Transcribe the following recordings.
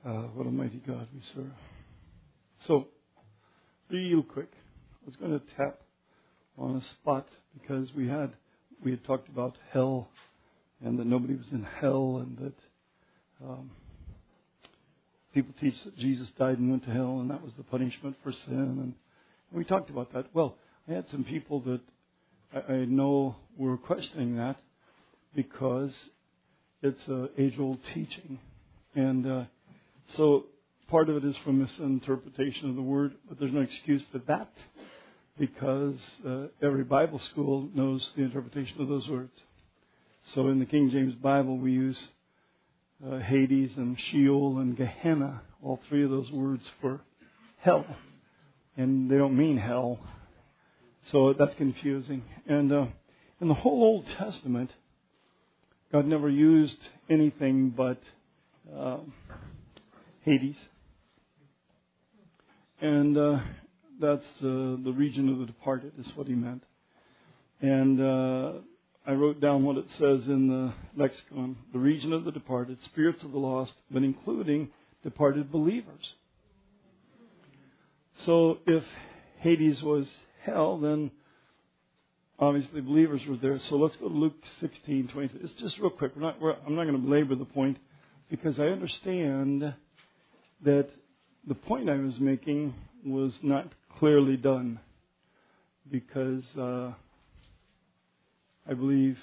What a mighty God we serve. So, real quick, I was going to tap on a spot because we had talked about hell and that nobody was in hell and that people teach that Jesus died and went to hell and that was the punishment for sin. And we talked about that. Well, I had some people that I know were questioning that because it's an age-old teaching. And so part of it is from misinterpretation of the Word, but there's no excuse for that because every Bible school knows the interpretation of those words. So in the King James Bible, we use Hades and Sheol and Gehenna, all three of those words for hell. And they don't mean hell. So that's confusing. And in the whole Old Testament, God never used anything but Hades. And that's the region of the departed is what he meant. And I wrote down what it says in the lexicon. The region of the departed, spirits of the lost, but including departed believers. So if Hades was hell, then obviously believers were there. So let's go to Luke 16:23. It's just real quick. I'm not going to belabor the point because I understand that the point I was making was not clearly done because I believe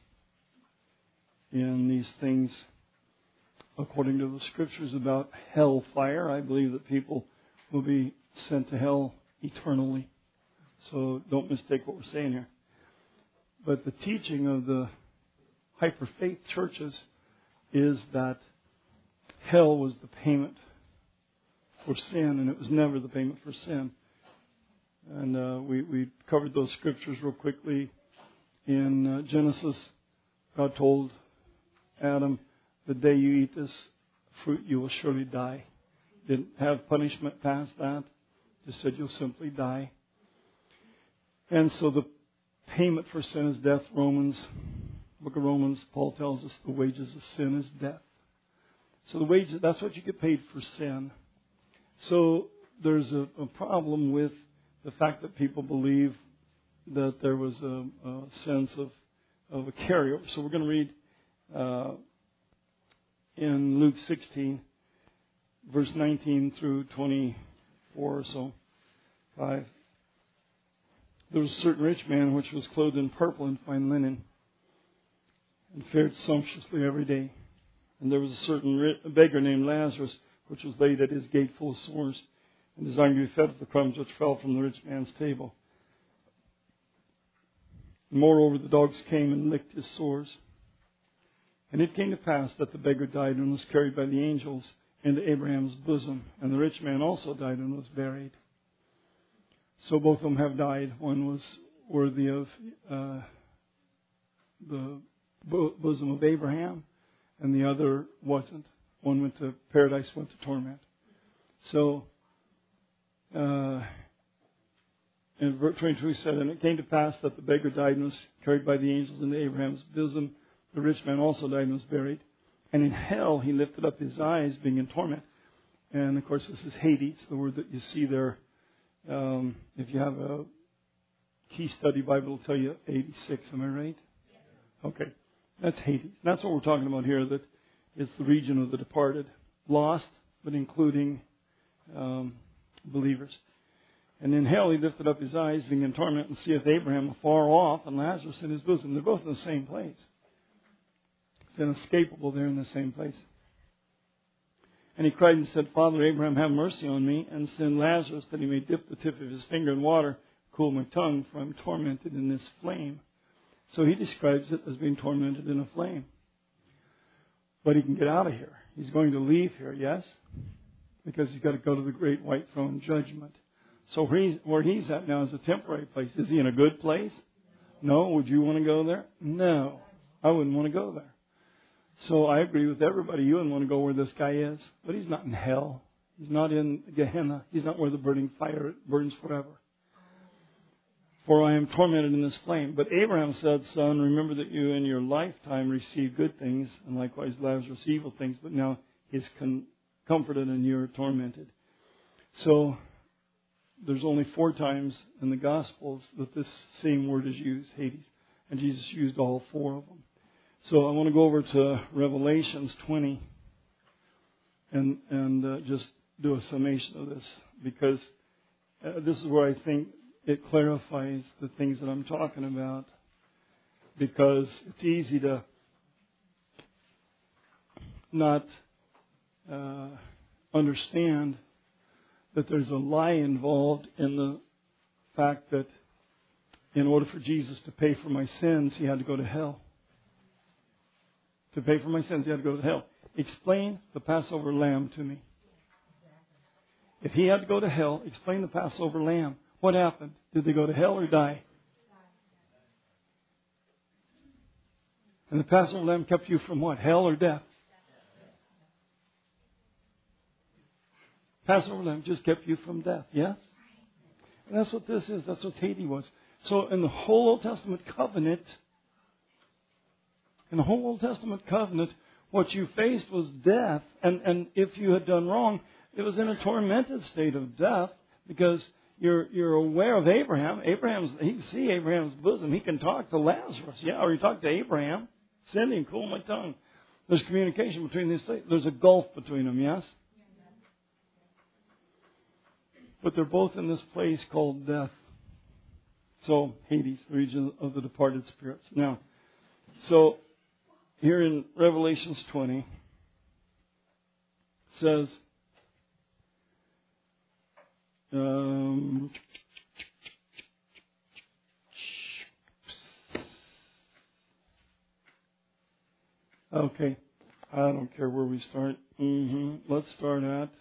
in these things according to the Scriptures about hellfire. I believe that people will be sent to hell eternally. So don't mistake what we're saying here. But the teaching of the hyper-faith churches is that hell was the payment for sin, and it was never the payment for sin. And we covered those scriptures real quickly. In Genesis, God told Adam, the day you eat this fruit, you will surely die. Didn't have punishment past that. Just said you'll simply die. And so the payment for sin is death. Book of Romans, Paul tells us the wages of sin is death. So the wages, that's what you get paid for sin. So there's a problem with the fact that people believe that there was a sense of a carryover. So we're going to read in Luke 16, verse 19 through 24 or so, 5. There was a certain rich man which was clothed in purple and fine linen and fared sumptuously every day. And there was a certain beggar named Lazarus which was laid at his gate full of sores and desiring to be fed with the crumbs which fell from the rich man's table. And moreover, the dogs came and licked his sores. And it came to pass that the beggar died and was carried by the angels into Abraham's bosom. And the rich man also died and was buried. So both of them have died. One was worthy of the bosom of Abraham, and the other wasn't. One went to paradise, went to torment. So, in verse 22 said, and it came to pass that the beggar died and was carried by the angels into Abraham's bosom. The rich man also died and was buried. And in hell he lifted up his eyes, being in torment. And of course this is Hades, the word that you see there. If you have a Key Study Bible, it'll tell you 86. Am I right? Okay. That's Hades. That's what we're talking about here, that it's the region of the departed. Lost, but including believers. And in hell he lifted up his eyes, being in torment, and seeth Abraham afar off, and Lazarus in his bosom. They're both in the same place. It's inescapable, they're in the same place. And he cried and said, Father Abraham, have mercy on me, and send Lazarus that he may dip the tip of his finger in water, cool my tongue, for I'm tormented in this flame. So he describes it as being tormented in a flame. But he can get out of here. He's going to leave here, yes? Because he's got to go to the great white throne judgment. So where he's at now is a temporary place. Is he in a good place? No. Would you want to go there? No. I wouldn't want to go there. So I agree with everybody. You wouldn't want to go where this guy is. But he's not in hell. He's not in Gehenna. He's not where the burning fire burns forever. For I am tormented in this flame. But Abraham said, Son, remember that you in your lifetime received good things, and likewise Lazarus evil things. But now his comforted and you're tormented. So there's only 4 times in the Gospels that this same word is used, Hades. And Jesus used all 4 of them. So I want to go over to Revelations 20 and just do a summation of this, because this is where I think it clarifies the things that I'm talking about, because it's easy to not understand that there's a lie involved in the fact that in order for Jesus to pay for my sins, He had to go to hell. To pay for my sins, He had to go to hell. Explain the Passover lamb to me. If He had to go to hell, explain the Passover lamb. What happened? Did they go to hell or die? And the Passover lamb kept you from what? Hell or death? Passover lamb just kept you from death, yes? And that's what this is. That's what Hades was. So in the whole Old Testament covenant, what you faced was death. And if you had done wrong, it was in a tormented state of death, because you're aware of Abraham. He can see Abraham's bosom. He can talk to Lazarus. Yeah, or he talked to Abraham. Send him, cool my tongue. There's communication between these things. There's a gulf between them, yes? But they're both in this place called death. So, Hades, the region of the departed spirits. Now, so here in Revelations 20, it says, okay, I don't care where we start. Let's start at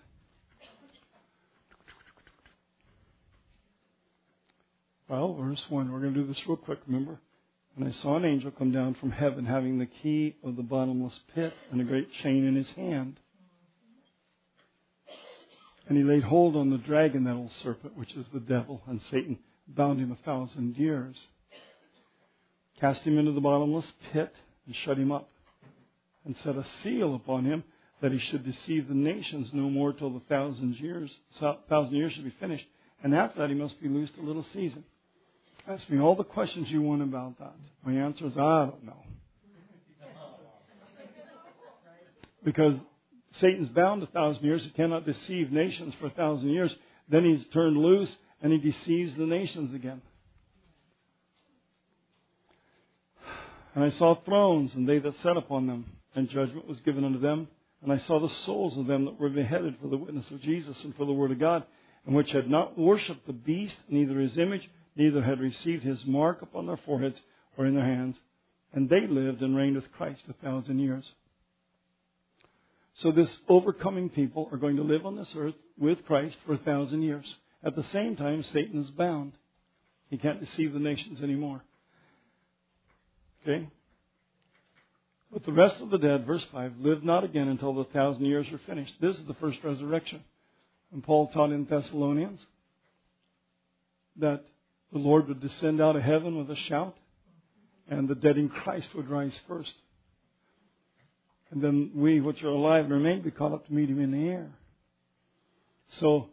verse 1. We're going to do this real quick, remember? And I saw an angel come down from heaven, having the key of the bottomless pit and a great chain in his hand. And he laid hold on the dragon, that old serpent, which is the devil, and Satan, bound him 1,000 years. Cast him into the bottomless pit and shut him up. And set a seal upon him, that he should deceive the nations no more till the 1,000 years should be finished. And after that he must be loosed a little season. Ask me all the questions you want about that. My answer is, I don't know. Because Satan's bound 1,000 years. He cannot deceive nations for 1,000 years. Then he's turned loose and he deceives the nations again. And I saw thrones, and they that sat upon them, and judgment was given unto them. And I saw the souls of them that were beheaded for the witness of Jesus and for the word of God, and which had not worshipped the beast, neither his image, neither had received his mark upon their foreheads or in their hands. And they lived and reigned with Christ 1,000 years. So this overcoming people are going to live on this earth with Christ for 1,000 years. At the same time, Satan is bound. He can't deceive the nations anymore. Okay? But the rest of the dead, verse 5, live not again until the 1,000 years are finished. This is the first resurrection. And Paul taught in Thessalonians that the Lord would descend out of heaven with a shout, and the dead in Christ would rise first. And then we, which are alive and remain, be caught up to meet Him in the air. So,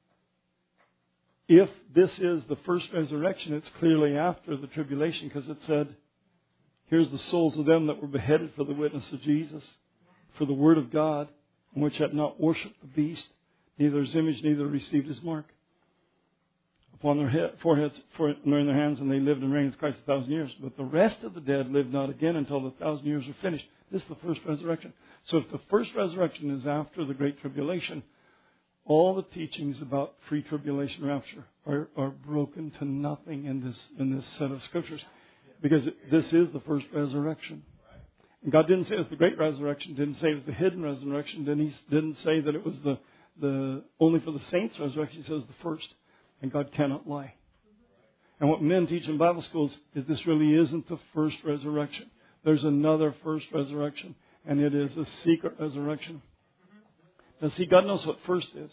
if this is the first resurrection, it's clearly after the tribulation, because it said, here's the souls of them that were beheaded for the witness of Jesus, for the word of God, and which had not worshipped the beast, neither his image, neither received his mark upon their foreheads, nor in their hands, and they lived and reigned with Christ 1,000 years. But the rest of the dead lived not again until the 1,000 years are finished. This is the first resurrection. So if the first resurrection is after the Great Tribulation, all the teachings about pre-tribulation rapture are broken to nothing in this set of scriptures, because this is the first resurrection. And God didn't say it was the great resurrection, didn't say it was the hidden resurrection, didn't say that it was the only for the saints resurrection. He says the first. And God cannot lie. And what men teach in Bible schools is this really isn't the first resurrection. There's another first resurrection, and it is a secret resurrection. Now see, God knows what first is.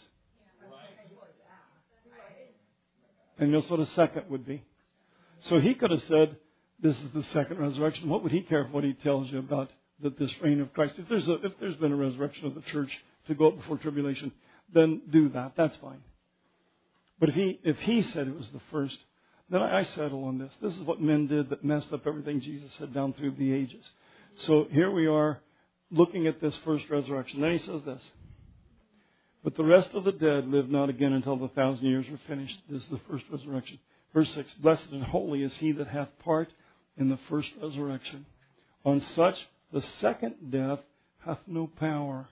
And He knows what a second would be. So He could have said, this is the second resurrection. What would He care what He tells you about this reign of Christ? If there's been a resurrection of the church to go up before tribulation, then do that. That's fine. But if he said it was the first, then I settle on this. This is what men did that messed up everything Jesus said down through the ages. So here we are looking at this first resurrection. Then he says this. But the rest of the dead live not again until the 1,000 years are finished. This is the first resurrection. Verse 6, blessed and holy is he that hath part in the first resurrection. On such the second death hath no power.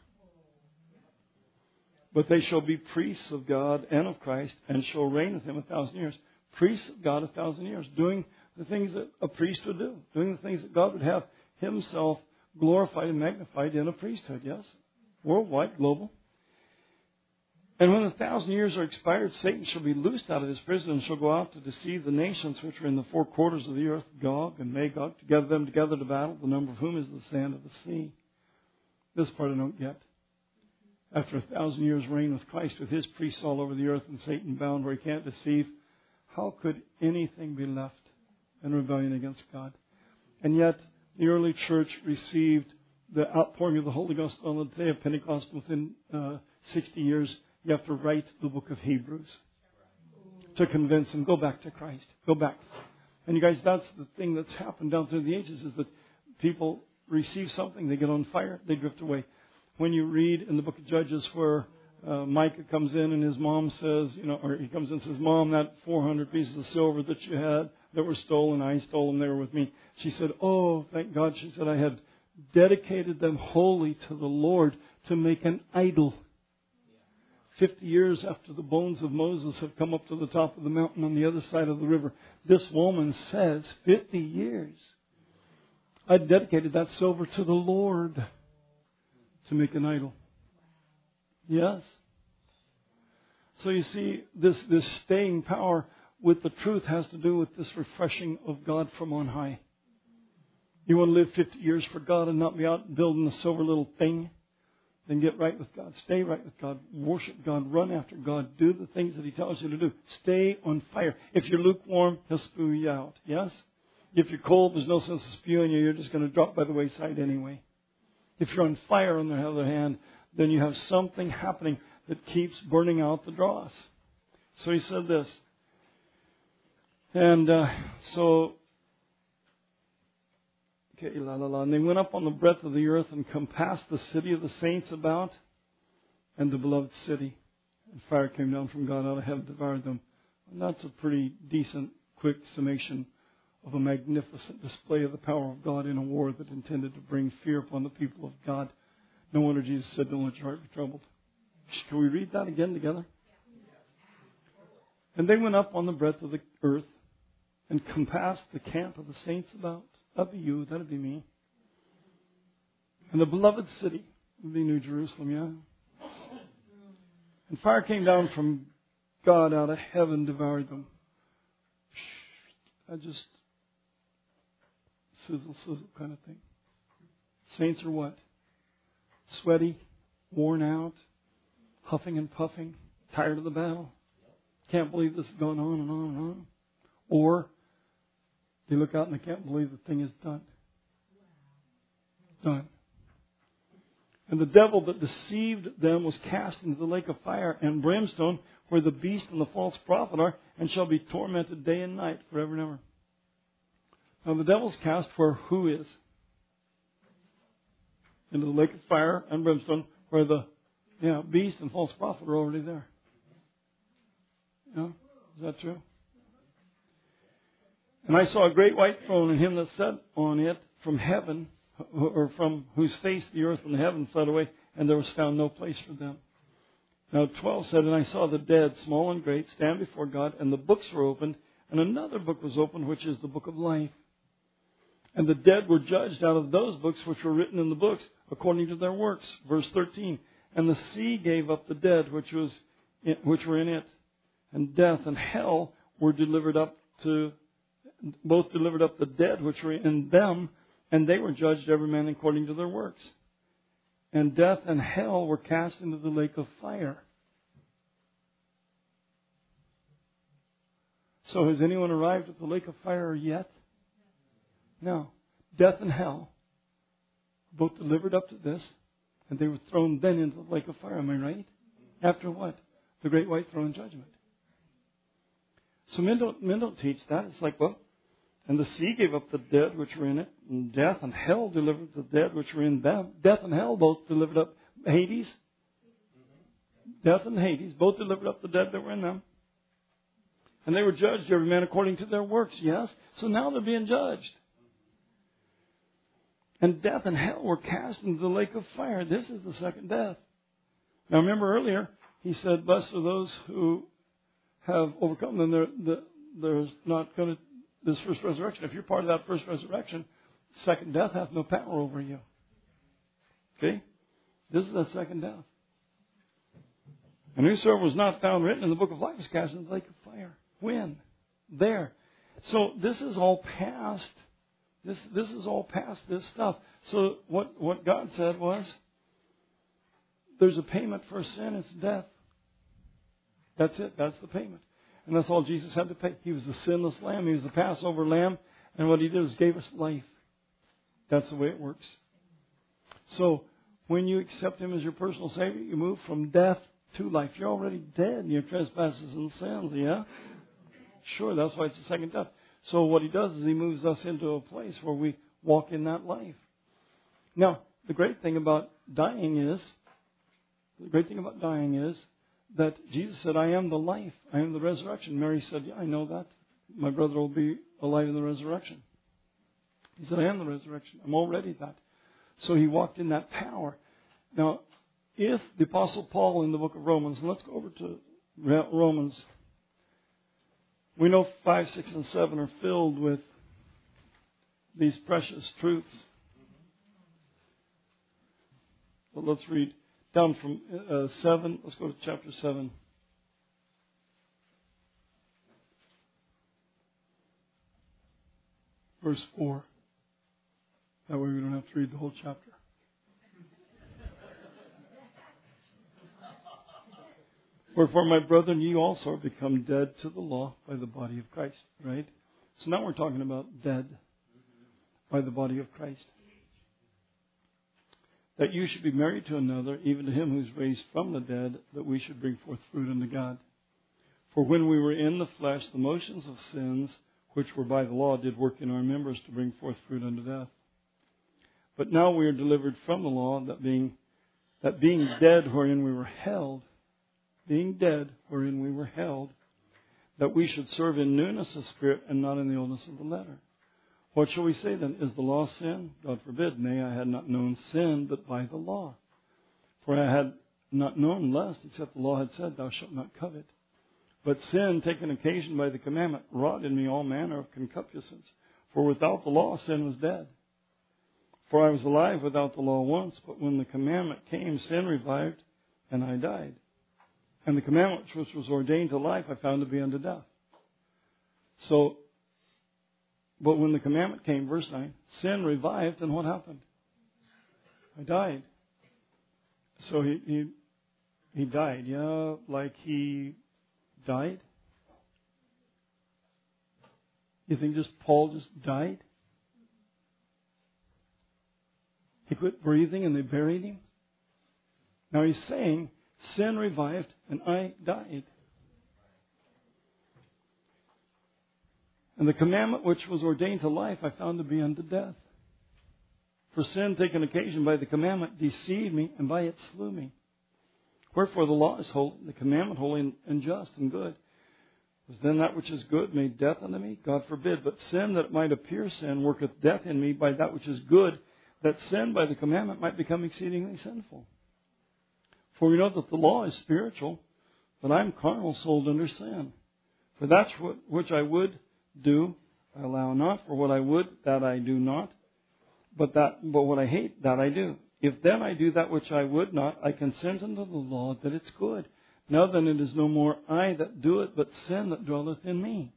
But they shall be priests of God and of Christ, and shall reign with him 1,000 years. Priests of God 1,000 years, doing the things that a priest would do, doing the things that God would have himself glorified and magnified in a priesthood, yes? Worldwide, global. And when 1,000 years are expired, Satan shall be loosed out of his prison and shall go out to deceive the nations which are in the four quarters of the earth, Gog and Magog, to gather them together to battle, the number of whom is the sand of the sea. This part I don't get. After 1,000 years reign with Christ, with his priests all over the earth and Satan bound where he can't deceive, how could anything be left in rebellion against God? And yet, the early church received the outpouring of the Holy Ghost on the day of Pentecost. Within 60 years, you have to write the book of Hebrews to convince them, go back to Christ. Go back. And you guys, that's the thing that's happened down through the ages, is that people receive something, they get on fire, they drift away. When you read in the book of Judges where Micah comes in and his mom says, or he comes in and says, Mom, that 400 pieces of silver that you had that were stolen, I stole them, they were with me. She said, oh, thank God. She said, I had dedicated them wholly to the Lord to make an idol. 50 years after the bones of Moses have come up to the top of the mountain on the other side of the river, this woman says, 50 years. I dedicated that silver to the Lord to make an idol. Yes. So you see, this staying power with the truth has to do with this refreshing of God from on high. You want to live 50 years for God and not be out building a silver little thing? Then get right with God. Stay right with God. Worship God. Run after God. Do the things that He tells you to do. Stay on fire. If you're lukewarm, He'll spew you out. Yes? If you're cold, there's no sense of spewing you. You're just going to drop by the wayside anyway. If you're on fire, on the other hand, then you have something happening that keeps burning out the dross. So he said this. And and they went up on the breadth of the earth and compassed the city of the saints about and the beloved city. And fire came down from God out of heaven, devoured them. And that's a pretty decent, quick summation of a magnificent display of the power of God in a war that intended to bring fear upon the people of God. No wonder Jesus said, don't let your heart be troubled. Can we read that again together? And they went up on the breadth of the earth and compassed the camp of the saints about. That'd be you, that'd be me. And the beloved city would be New Jerusalem, yeah? And fire came down from God out of heaven, devoured them. Sizzle kind of thing. Saints are what? Sweaty, worn out, huffing and puffing, tired of the battle. Can't believe this is going on and on and on. Or they look out and they can't believe the thing is done. Done. And the devil that deceived them was cast into the lake of fire and brimstone, where the beast and the false prophet are, and shall be tormented day and night forever and ever. Now the devil's cast where who is? Into the lake of fire and brimstone, where the beast and false prophet are already there. Yeah? Is that true? And I saw a great white throne, and him that sat on it from heaven, or from whose face the earth and the heaven fled away, and there was found no place for them. Now 12 said, and I saw the dead, small and great, stand before God, and the books were opened, and another book was opened, which is the book of life. And the dead were judged out of those books which were written in the books, according to their works. Verse 13. And the sea gave up the dead which were in it, and death and hell were delivered up the dead which were in them, and they were judged every man according to their works. And death and hell were cast into the lake of fire. So has anyone arrived at the lake of fire yet? No. Death and hell, both delivered up to this, And they were thrown then into the lake of fire. Am I right? After what? The great white throne judgment. So men don't teach that. It's like, well, and the sea gave up the dead which were in it, and death and hell delivered the dead which were in them. Death and hell both delivered up Hades. Death and Hades both delivered up the dead that were in them. And they were judged, every man according to their works, yes? So now they're being judged. And death and hell were cast into the lake of fire. This is the second death. Now remember earlier, he said, blessed are those who have overcome them. There's not going to, this first resurrection. If you're part of that first resurrection, second death hath no power over you. Okay? This is that second death. And whosoever was not found written in the book of life was cast into the lake of fire. When? There. So this is all past. This is all past this stuff. So what God said was, there's a payment for sin, it's death. That's it. That's the payment. And that's all Jesus had to pay. He was the sinless lamb. He was the Passover lamb. And what He did was gave us life. That's the way it works. So when you accept Him as your personal Savior, you move from death to life. You're already dead in your trespasses and sins, yeah? Sure, that's why it's the second death. So what He does is He moves us into a place where we walk in that life. Now, the great thing about dying is that Jesus said, I am the life. I am the resurrection. Mary said, yeah, I know that. My brother will be alive in the resurrection. He said, I am the resurrection. I'm already that. So He walked in that power. Now, if the Apostle Paul in the book of Romans, and let's go over to Romans. We know 5, 6, and 7 are filled with these precious truths. But let's read down from 7. Let's go to chapter 7. Verse 4. That way we don't have to read the whole chapter. Wherefore, my brethren, ye also are become dead to the law by the body of Christ. Right? So now we're talking about dead by the body of Christ. That you should be married to another, even to Him who is raised from the dead, that we should bring forth fruit unto God. For when we were in the flesh, the motions of sins, which were by the law, did work in our members to bring forth fruit unto death. But now we are delivered from the law, that being dead wherein we were held, that we should serve in newness of spirit and not in the oldness of the letter. What shall we say then? Is the law sin? God forbid. Nay, I had not known sin but by the law. For I had not known lust, except the law had said, thou shalt not covet. But sin, taken occasion by the commandment, wrought in me all manner of concupiscence. For without the law, sin was dead. For I was alive without the law once, but when the commandment came, sin revived, and I died. And the commandment which was ordained to life I found to be unto death. So, but when the commandment came, verse 9, sin revived, and what happened? I died. So he died. Yeah, like he died? You think Paul just died? He quit breathing and they buried him? Now he's saying, sin revived and I died. And the commandment which was ordained to life I found to be unto death. For sin, taken occasion by the commandment, deceived me, and by it slew me. Wherefore the law is holy, the commandment holy and just and good. Was then that which is good made death unto me? God forbid. But sin, that it might appear sin, worketh death in me by that which is good, that sin by the commandment might become exceedingly sinful. For we know that the law is spiritual, but I am carnal, sold under sin. For that which I would do, I allow not. For what I would, that I do not. But what I hate, that I do. If then I do that which I would not, I consent unto the law that it's good. Now then it is no more I that do it, but sin that dwelleth in me.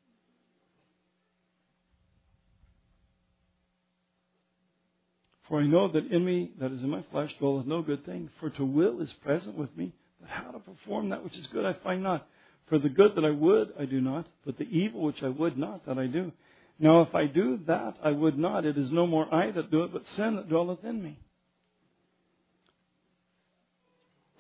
For I know that in me, that is in my flesh, dwelleth no good thing. For to will is present with me, but how to perform that which is good I find not. For the good that I would, I do not, but the evil which I would not, that I do. Now if I do that I would not, it is no more I that do it, but sin that dwelleth in me.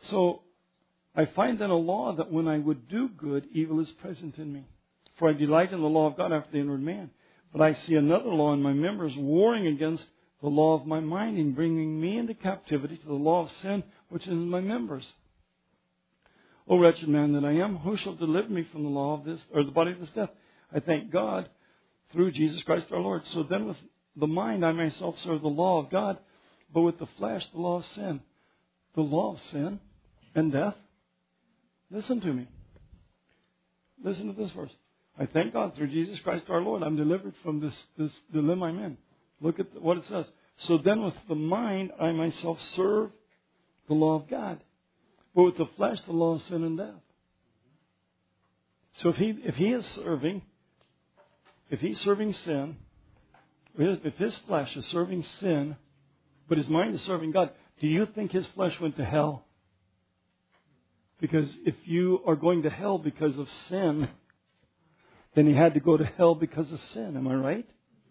So I find then a law that when I would do good, evil is present in me. For I delight in the law of God after the inward man. But I see another law in my members warring against the law of my mind and bringing me into captivity to the law of sin which is in my members. O wretched man that I am, who shall deliver me from the law of this, or the body of this death? I thank God through Jesus Christ our Lord. So then with the mind I myself serve the law of God, but with the flesh the law of sin. The law of sin and death. Listen to me. Listen to this verse. I thank God through Jesus Christ our Lord. I'm delivered from this dilemma I'm in. Look at what it says. So then with the mind I myself serve the law of God, but with the flesh the law of sin and death. So if he's serving sin, if his flesh is serving sin, but his mind is serving God, do you think his flesh went to hell? Because if you are going to hell because of sin, then he had to go to hell because of sin. Am I right?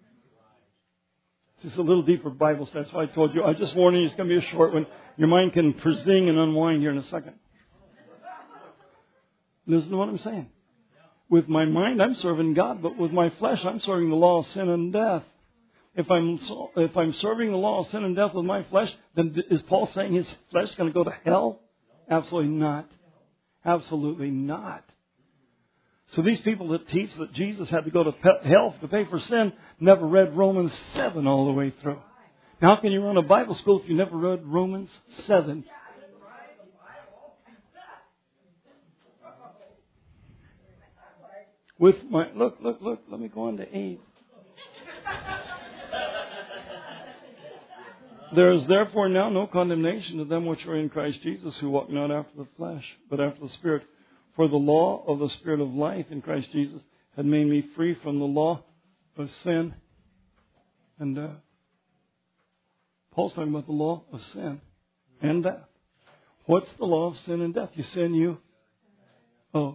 Just a little deeper Bible study. That's why I told you. I just warned you it's going to be a short one. Your mind can zing and unwind here in a second. Listen to what I'm saying. With my mind, I'm serving God, but with my flesh, I'm serving the law of sin and death. If I'm serving the law of sin and death with my flesh, then is Paul saying his flesh is going to go to hell? Absolutely not. Absolutely not. So these people that teach that Jesus had to go to hell to pay for sin never read Romans 7 all the way through. Now, how can you run a Bible school if you never read Romans 7? With my look, let me go on to 8. There is therefore now no condemnation to them which are in Christ Jesus, who walk not after the flesh, but after the Spirit. For the law of the Spirit of life in Christ Jesus had made me free from the law of sin and death. Paul's talking about the law of sin and death. What's the law of sin and death? You sin, you... Oh,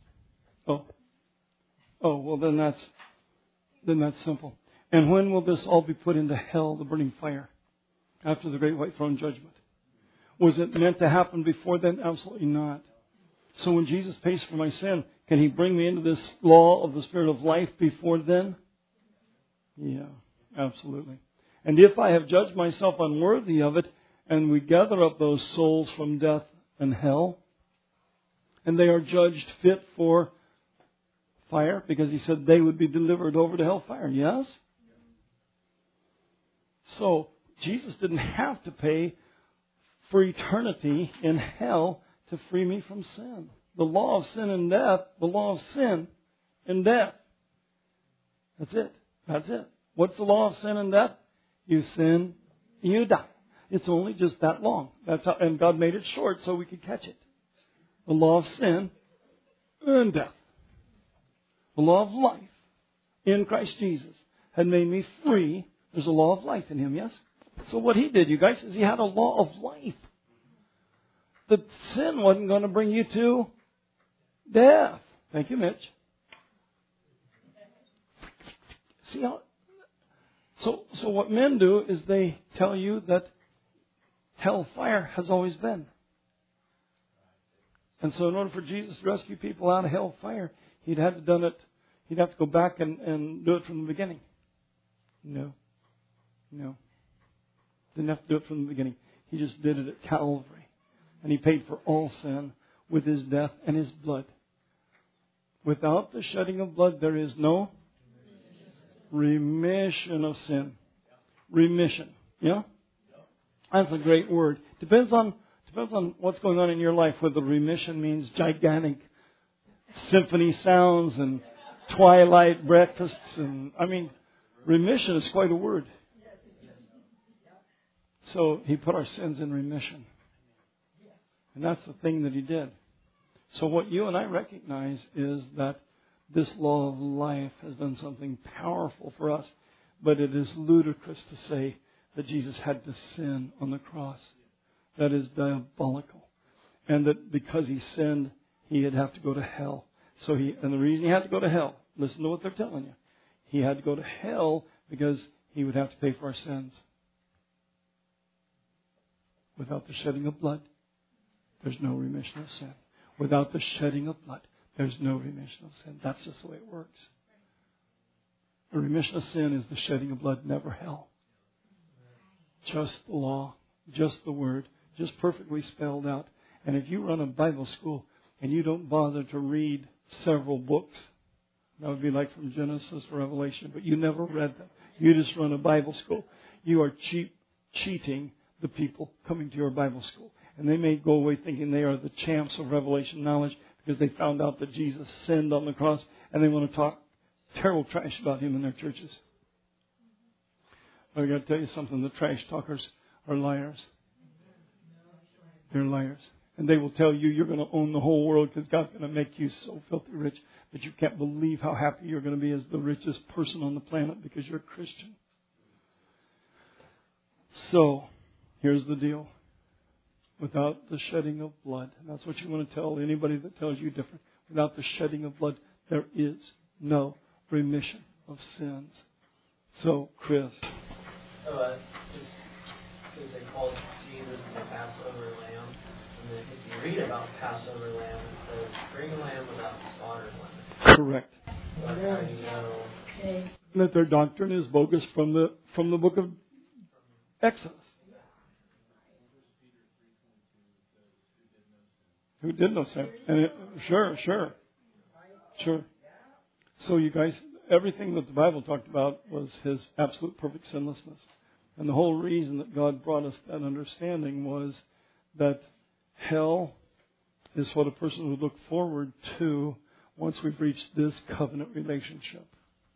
well then that's simple. And when will this all be put into hell, the burning fire? After the great white throne judgment. Was it meant to happen before then? Absolutely not. So when Jesus pays for my sin, can he bring me into this law of the Spirit of life before then? Yeah, absolutely. And if I have judged myself unworthy of it, and we gather up those souls from death and hell, and they are judged fit for fire, because he said they would be delivered over to hellfire. Yes? So, Jesus didn't have to pay for eternity in hell to free me from sin. The law of sin and death, the law of sin and death. That's it. That's it. What's the law of sin and death? You sin, you die. It's only just that long. That's how, and God made it short so we could catch it. The law of sin and death. The law of life in Christ Jesus had made me free. There's a law of life in him, yes? So what he did, you guys, is he had a law of life. The sin wasn't going to bring you to death. Thank you, Mitch. See how? So what men do is they tell you that hellfire has always been. And so in order for Jesus to rescue people out of hellfire, he'd have to go back and do it from the beginning. No. Didn't have to do it from the beginning. He just did it at Calvary. And he paid for all sin with his death and his blood. Without the shedding of blood, there is no remission of sin. Remission. Yeah? That's a great word. Depends on what's going on in your life, whether remission means gigantic symphony sounds and twilight breakfasts. And remission is quite a word. So he put our sins in remission. And that's the thing that he did. So what you and I recognize is that this law of life has done something powerful for us. But it is ludicrous to say that Jesus had to sin on the cross. That is diabolical. And that because he sinned, he'd have to go to hell. And the reason he had to go to hell, listen to what they're telling you. He had to go to hell because he would have to pay for our sins. Without the shedding of blood, there's no remission of sin. Without the shedding of blood, there's no remission of sin. That's just the way it works. The remission of sin is the shedding of blood, never hell. Just the law, just the Word, just perfectly spelled out. And if you run a Bible school and you don't bother to read several books, that would be like from Genesis to Revelation, but you never read them. You just run a Bible school. You are cheating the people coming to your Bible school. And they may go away thinking they are the champs of Revelation knowledge because they found out that Jesus sinned on the cross and they want to talk terrible trash about Him in their churches. I've got to tell you something. The trash talkers are liars. They're liars. And they will tell you you're going to own the whole world because God's going to make you so filthy rich that you can't believe how happy you're going to be as the richest person on the planet because you're a Christian. So, here's the deal. Without the shedding of blood, and that's what you want to tell anybody that tells you different. Without the shedding of blood, there is no remission of sins. So, Chris. Because they called Jesus the Passover lamb. And then if you read about Passover lamb, it says, bring a lamb without slaughtered one. Correct. So how do you know? That their doctrine is bogus from the book of Exodus. Who did no sin? And sure. So you guys, everything that the Bible talked about was His absolute perfect sinlessness. And the whole reason that God brought us that understanding was that hell is what a person would look forward to once we've reached this covenant relationship.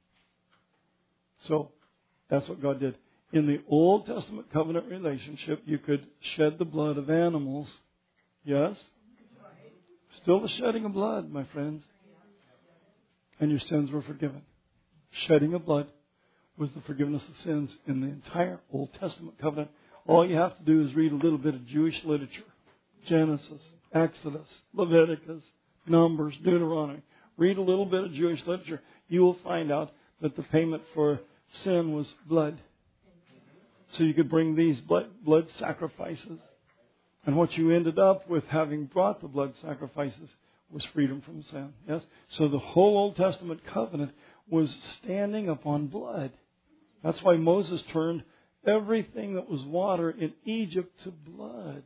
So that's what God did. In the Old Testament covenant relationship, you could shed the blood of animals. Yes? Still the shedding of blood, my friends. And your sins were forgiven. Shedding of blood was the forgiveness of sins in the entire Old Testament covenant. All you have to do is read a little bit of Jewish literature. Genesis, Exodus, Leviticus, Numbers, Deuteronomy. Read a little bit of Jewish literature. You will find out that the payment for sin was blood. So you could bring these blood sacrifices. And what you ended up with having brought the blood sacrifices was freedom from sin. Yes? So the whole Old Testament covenant was standing upon blood. That's why Moses turned everything that was water in Egypt to blood.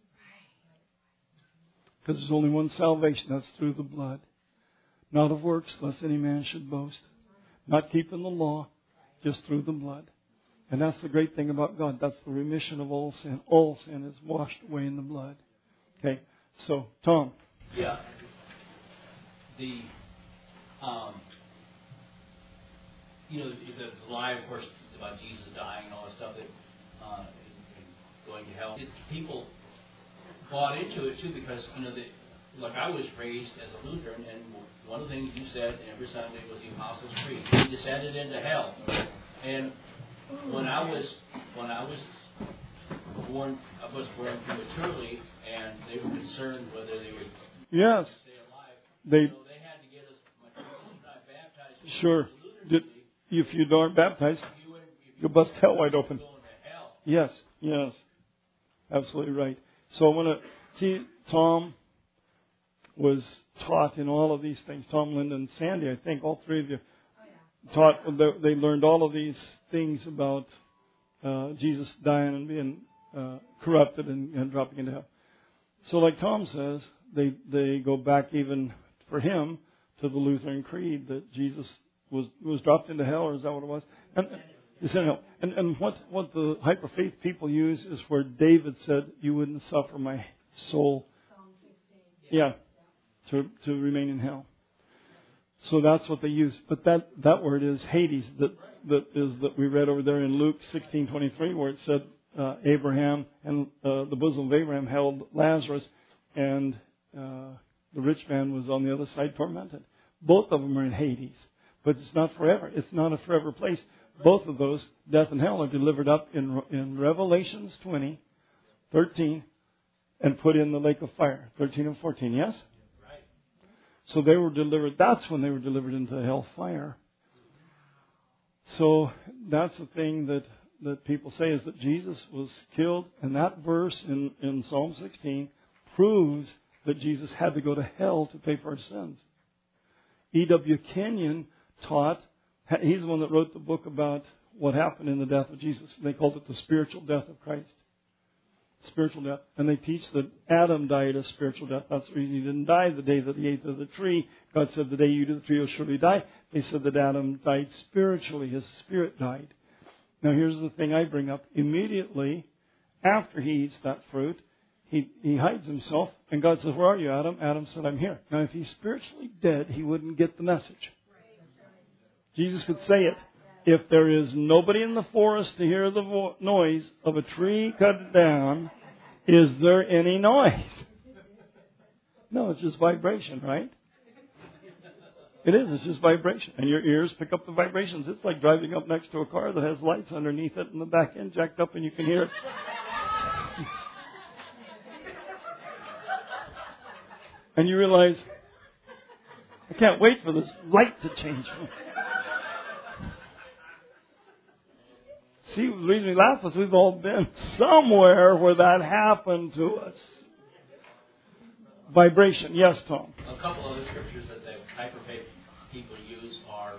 Because there's only one salvation, that's through the blood. Not of works, lest any man should boast. Not keeping the law, just through the blood. And that's the great thing about God. That's the remission of all sin. All sin is washed away in the blood. Okay, so, Tom. Yeah. The lie, of course, about Jesus dying and all that stuff, and going to hell. People bought into it, too, because, like I was raised as a Lutheran, and one of the things you said every Sunday was the Apostles' Creed. He descended into hell. And when I was born prematurely, and they were concerned whether they would stay alive. So they had to get us, my parents and I, baptized. Sure. If you aren't baptized, you'll bust hell wide open. Yes. Absolutely right. So I want to see, Tom was taught in all of these things. Tom, Linda, and Sandy, I think, all three of you taught. They learned all of these things about Jesus dying and being corrupted and dropping into hell. So, like Tom says, they go back even for him to the Lutheran Creed that Jesus was dropped into hell, or is that what it was? And what the hyper faith people use is where David said, "You wouldn't suffer my soul." Yeah, to remain in hell. So that's what they use. But that word is Hades. That we read over there in Luke 16:23, where it said Abraham and the bosom of Abraham held Lazarus, and the rich man was on the other side tormented. Both of them are in Hades, but it's not forever. It's not a forever place. Both of those, death and hell, are delivered up in Revelations 20:13, and put in the lake of fire, 13 and 14. Yes. So they were delivered. That's when they were delivered into hellfire. So that's the thing that people say is that Jesus was killed. And that verse in Psalm 16 proves that Jesus had to go to hell to pay for our sins. E.W. Kenyon taught, he's the one that wrote the book about what happened in the death of Jesus. They called it the spiritual death of Christ. Spiritual death. And they teach that Adam died a spiritual death. That's the reason he didn't die the day that he ate of the tree. God said, the day you eat of the tree, you'll surely die. They said that Adam died spiritually. His spirit died. Now here's the thing I bring up. Immediately after he eats that fruit, he hides himself. And God says, where are you, Adam? Adam said, I'm here. Now if he's spiritually dead, he wouldn't get the message. Jesus could say it. If there is nobody in the forest to hear the noise of a tree cut down, is there any noise? No, it's just vibration, right? It is. It's just vibration. And your ears pick up the vibrations. It's like driving up next to a car that has lights underneath it and the back end jacked up and you can hear it. And you realize, I can't wait for this light to change. See, the reason we laugh is we've all been somewhere where that happened to us. Vibration. Yes, Tom. A couple other scriptures that the hyper-faith people use are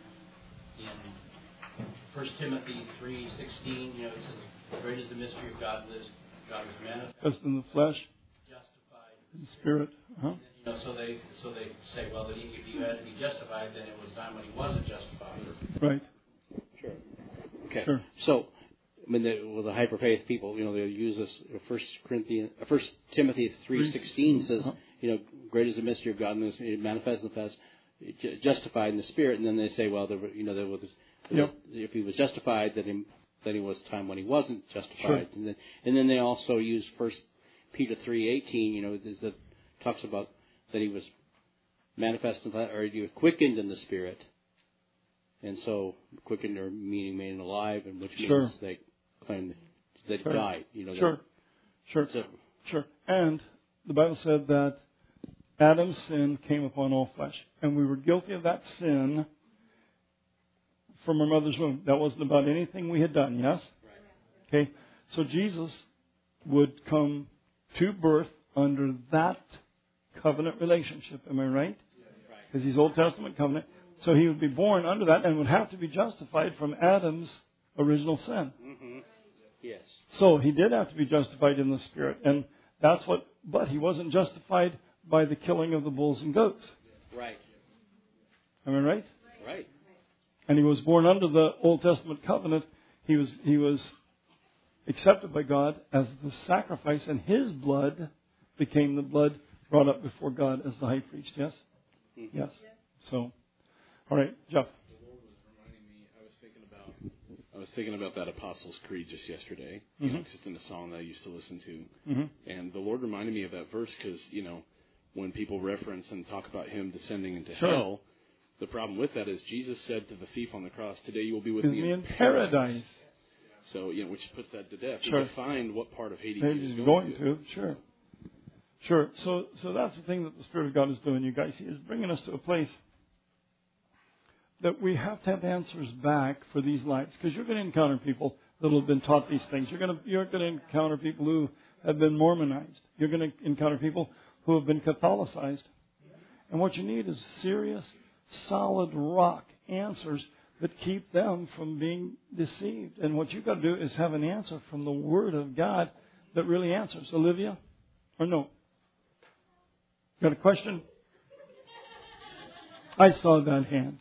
in 1 Timothy 3:16. It says, "Great is the mystery of God was manifest in the flesh, justified in the spirit." So they say, well, that if he had to be justified, then it was time when he wasn't justified. Right. Sure. Okay. Sure. So, the hyper-faith people, they use this. 1 Timothy 3:16 says, great is the mystery of God, and manifest in the flesh, justified in the spirit. And then they say, well, if he was justified, then he was time when he wasn't justified. Sure. And then they also use 1 Peter 3:18. That talks about that he was manifest in the flesh, or he was quickened in the spirit. And so, quickened or meaning made alive, and which means they claim that he died. Sure. And the Bible said that Adam's sin came upon all flesh, and we were guilty of that sin from our mother's womb. That wasn't about anything we had done. Yes. Right. Okay. So Jesus would come to birth under that covenant relationship. Am I right? Because he's Old Testament covenant. So he would be born under that and would have to be justified from Adam's original sin. Mm-hmm. Yes. So he did have to be justified in the spirit. And that's but he wasn't justified by the killing of the bulls and goats. Right. Am I right? Right. And he was born under the Old Testament covenant. He was accepted by God as the sacrifice, and his blood became the blood brought up before God as the high priest. Yes? Mm-hmm. Yes. So, all right, Jeff. The Lord was reminding me. I was thinking about that Apostles' Creed just yesterday. Mm-hmm. It's just in a song that I used to listen to, mm-hmm. and the Lord reminded me of that verse because when people reference and talk about him descending into Sure. hell, the problem with that is Jesus said to the thief on the cross, "Today you will be with me in paradise." So which puts that to death. Sure. He defined what part of Hades Hades he was is going to. Sure. So that's the thing that the Spirit of God is doing, you guys. He is bringing us to a place that we have to have answers back for these lives, because you're going to encounter people that have been taught these things. You're going to encounter people who have been Mormonized. You're going to encounter people who have been Catholicized. And what you need is serious, solid rock answers that keep them from being deceived. And what you've got to do is have an answer from the Word of God that really answers. Olivia? Or no? Got a question? I saw that hand.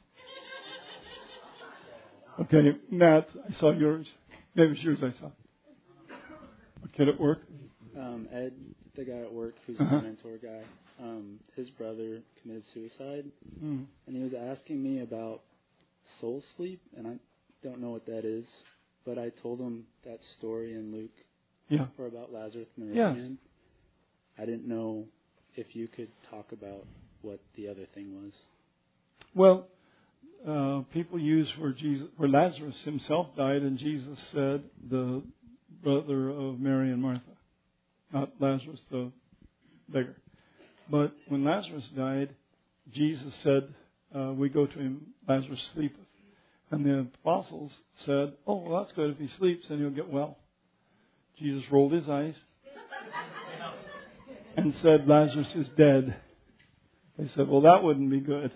Okay, Matt, I saw yours. Maybe it was yours I saw. A kid at work? Ed, the guy at work who's my mentor guy, his brother committed suicide. Mm. And he was asking me about soul sleep, and I don't know what that is, but I told him that story in Luke for about Lazarus and the rich man. I didn't know if you could talk about what the other thing was. Well, people use where Lazarus himself died, and Jesus said the brother of Mary and Martha, not Lazarus the beggar. But when Lazarus died, Jesus said, we go to him, Lazarus sleepeth. And the apostles said, oh, well, that's good. If he sleeps, then he'll get well. Jesus rolled his eyes. and said, Lazarus is dead. They said, well, that wouldn't be good.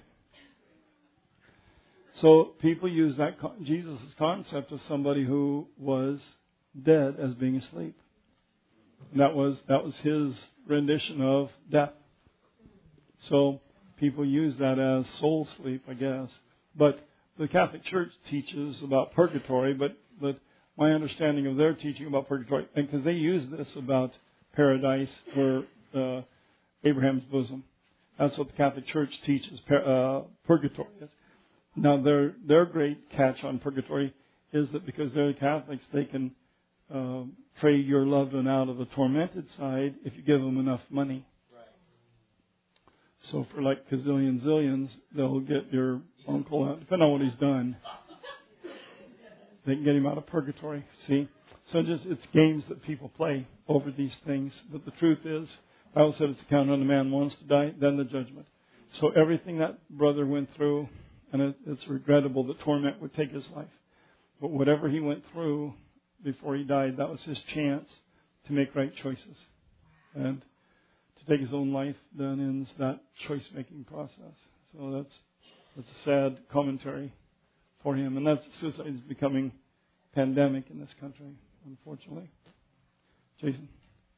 So people use that Jesus' concept of somebody who was dead as being asleep. And that was his rendition of death. So people use that as soul sleep, I guess. But the Catholic Church teaches about purgatory, but my understanding of their teaching about purgatory, and because they use this about paradise or Abraham's bosom. That's what the Catholic Church teaches, purgatory is. Now, their great catch on purgatory is that because they're Catholics, they can trade your loved one out of the tormented side if you give them enough money. Right. So for like zillions, they'll get your uncle out, depending on what he's done. They can get him out of purgatory, see? So it's games that people play over these things. But the truth is, the Bible said it's accounted on the man once to die, then the judgment. So everything that brother went through, and it's regrettable that torment would take his life. But whatever he went through before he died, that was his chance to make right choices. And to take his own life then ends that choice-making process. So that's a sad commentary for him. And that's suicide is becoming pandemic in this country, unfortunately. Jason?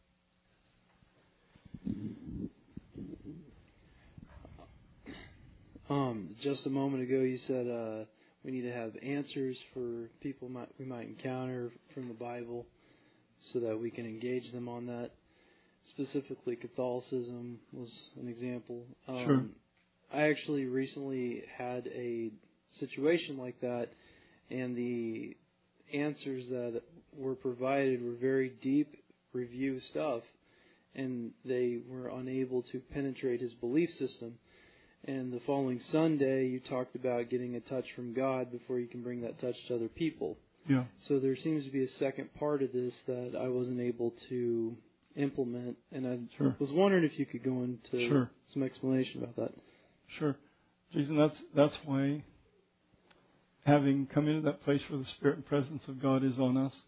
Just a moment ago, you said we need to have answers for people we might encounter from the Bible so that we can engage them on that. Specifically, Catholicism was an example. Sure. I actually recently had a situation like that, and the answers that were provided were very deep review stuff, and they were unable to penetrate his belief system. And the following Sunday, you talked about getting a touch from God before you can bring that touch to other people. Yeah. So there seems to be a second part of this that I wasn't able to implement, and I was wondering if you could go into some explanation about that. Sure. Jason, that's why having come into that place where the Spirit and presence of God is on us,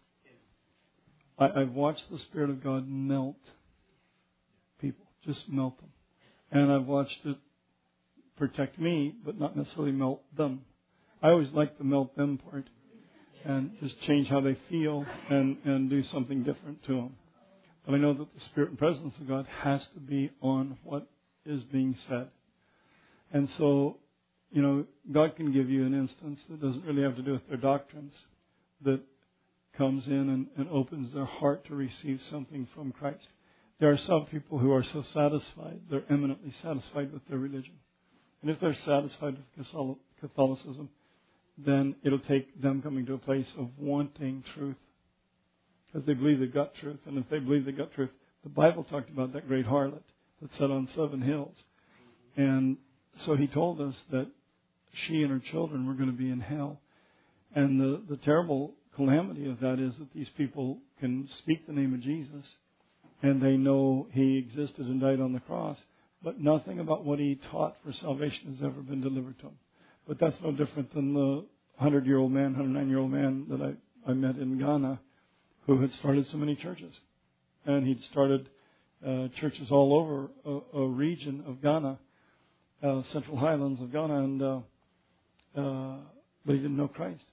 I've watched the Spirit of God melt people, just melt them. And I've watched it protect me, but not necessarily melt them. I always like the melt them part and just change how they feel and do something different to them. But I know that the Spirit and presence of God has to be on what is being said. And so, God can give you an instance that doesn't really have to do with their doctrines, that comes in and opens their heart to receive something from Christ. There are some people who are so satisfied, they're eminently satisfied with their religion. And if they're satisfied with Catholicism, then it'll take them coming to a place of wanting truth, because they believe they've got truth. And if they believe they've got truth, the Bible talked about that great harlot that sat on 7 hills. And so he told us that she and her children were going to be in hell. And the terrible calamity of that is that these people can speak the name of Jesus, and they know he existed and died on the cross, but nothing about what he taught for salvation has ever been delivered to them. But that's no different than the 109-year-old man that I met in Ghana, who had started so many churches. And he'd started churches all over a region of Ghana, Central Highlands of Ghana, but he didn't know Christ.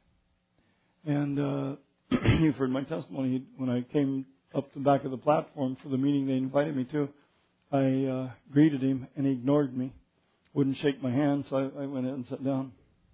And you've heard my testimony. When I came up the back of the platform for the meeting they invited me to, I greeted him, and he ignored me, wouldn't shake my hand, so I went in and sat down.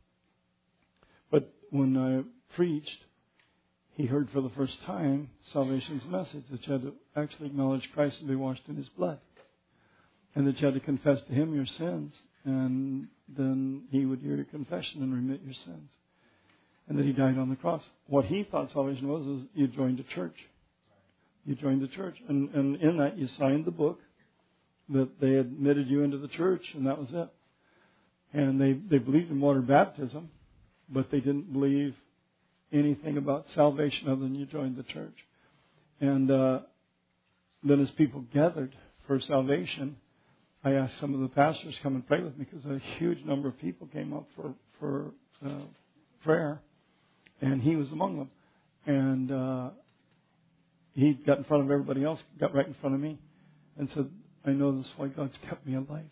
But when I preached, he heard for the first time salvation's message, that you had to actually acknowledge Christ and be washed in his blood, and that you had to confess to him your sins, and then he would hear your confession and remit your sins, and that he died on the cross. What he thought salvation was is you joined a church. You joined the church, and in that you signed the book that they admitted you into the church, and that was it. And they believed in water baptism, but they didn't believe anything about salvation other than you joined the church. And then as people gathered for salvation, I asked some of the pastors to come and pray with me, because a huge number of people came up for prayer, and he was among them. And he got in front of everybody else, got right in front of me, and said, I know this is why God's kept me alive.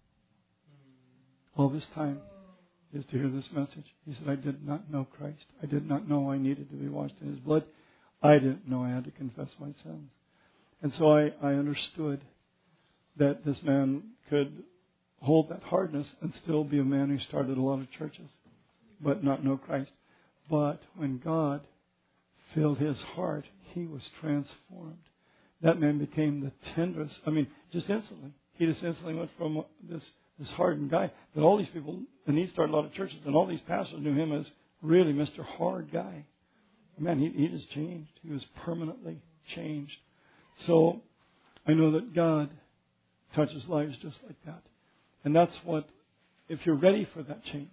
All this time is to hear this message. He said, I did not know Christ. I did not know I needed to be washed in His blood. I didn't know I had to confess my sins. And so I understood that this man could hold that hardness and still be a man who started a lot of churches, but not know Christ. But when God filled his heart, he was transformed. That man became the tenderest. Just instantly. He just instantly went from this hardened guy that all these people, and he started a lot of churches, and all these pastors knew him as really Mr. Hard Guy. Man, he just changed. He was permanently changed. So I know that God touches lives just like that. And that's what, if you're ready for that change,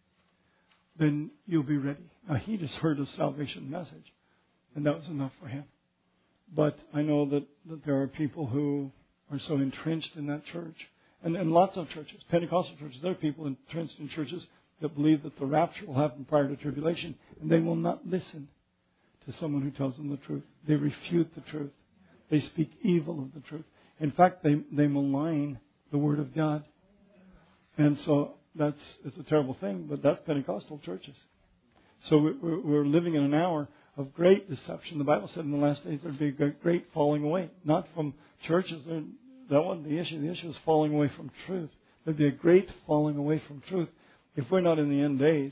then you'll be ready. Now, he just heard a salvation message, and that was enough for him. But I know that there are people who are so entrenched in that church, and lots of churches, Pentecostal churches, there are people entrenched in churches that believe that the rapture will happen prior to tribulation, and they will not listen to someone who tells them the truth. They refute the truth. They speak evil of the truth. In fact, they malign the Word of God. And so it's a terrible thing, but that's Pentecostal churches. So we're living in an hour of great deception. The Bible said in the last days there'd be a great falling away. Not from churches. That wasn't the issue. The issue is falling away from truth. There'd be a great falling away from truth. If we're not in the end days,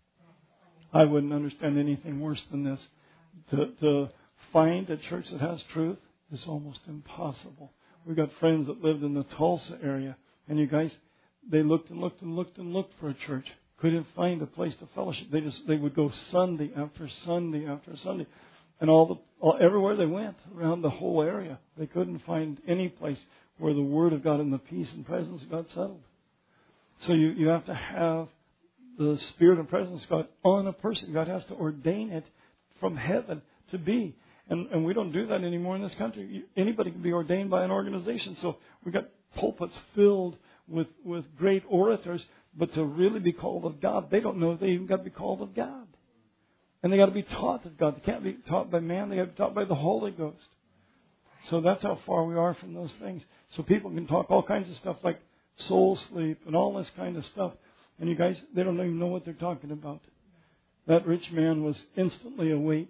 I wouldn't understand anything worse than this. To find a church that has truth is almost impossible. We've got friends that lived in the Tulsa area, and you guys, they looked and looked and looked and looked for a church. Couldn't find a place to fellowship. They would go Sunday after Sunday after Sunday, and everywhere they went around the whole area, they couldn't find any place where the Word of God and the peace and presence of God settled. So you have to have the Spirit and presence of God on a person. God has to ordain it from heaven to be. And we don't do that anymore in this country. Anybody can be ordained by an organization. So we've got pulpits filled with great orators, but to really be called of God, they don't know if they even got to be called of God. And they got to be taught of God. They can't be taught by man. They got to be taught by the Holy Ghost. So that's how far we are from those things. So people can talk all kinds of stuff like soul sleep and all this kind of stuff. And you guys, they don't even know what they're talking about. That rich man was instantly awake.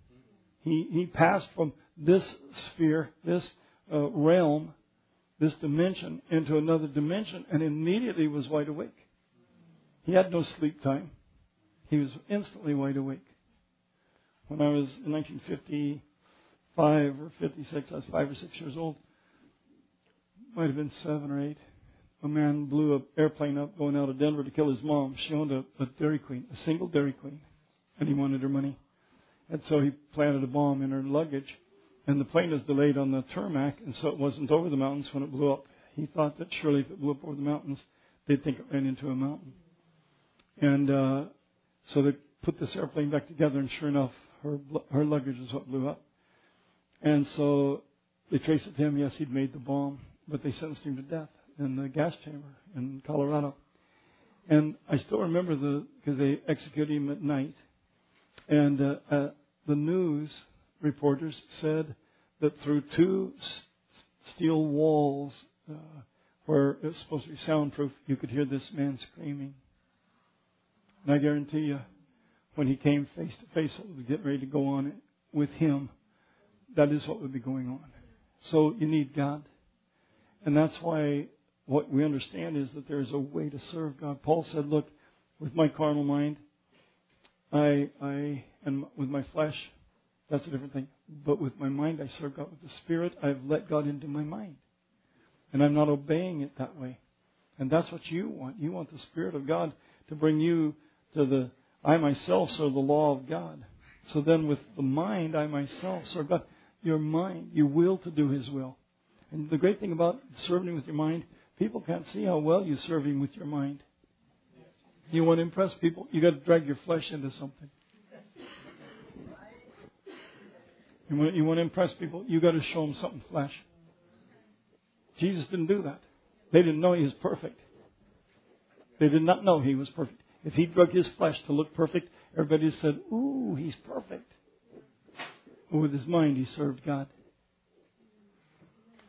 He passed from this sphere, this realm, this dimension, into another dimension, and immediately was wide awake. He had no sleep time. He was instantly wide awake. When I was in 1955 or 56, I was 5 or 6 years old. Might have been 7 or 8. A man blew an airplane up going out of Denver to kill his mom. She owned a Dairy Queen, a single Dairy Queen, and he wanted her money. And so he planted a bomb in her luggage, and the plane was delayed on the tarmac, and so it wasn't over the mountains when it blew up. He thought that surely if it blew up over the mountains, they'd think it ran into a mountain. And so they put this airplane back together, and sure enough, her luggage is what blew up. And so they traced it to him. Yes, he'd made the bomb, but they sentenced him to death in the gas chamber in Colorado. And I still remember because they executed him at night. And the news reporters said that through 2 steel walls where it was supposed to be soundproof, you could hear this man screaming. And I guarantee you, when he came face to face, what was getting ready to go on with him, that is what would be going on. So you need God. And that's why what we understand is that there is a way to serve God. Paul said, look, with my carnal mind, and with my flesh, that's a different thing. But with my mind, I serve God. With the Spirit, I've let God into my mind. And I'm not obeying it that way. And that's what you want. You want the Spirit of God to bring you to the, I myself serve the law of God. So then with the mind, I myself serve God. Your mind, your will to do His will. And the great thing about serving Him with your mind, people can't see how well you serve Him with your mind. You want to impress people, you got to drag your flesh into something. You want to impress people, you got to show them something flesh. Jesus didn't do that. They didn't know He was perfect. They did not know He was perfect. If He drug His flesh to look perfect, everybody said, ooh, He's perfect. But with His mind, He served God.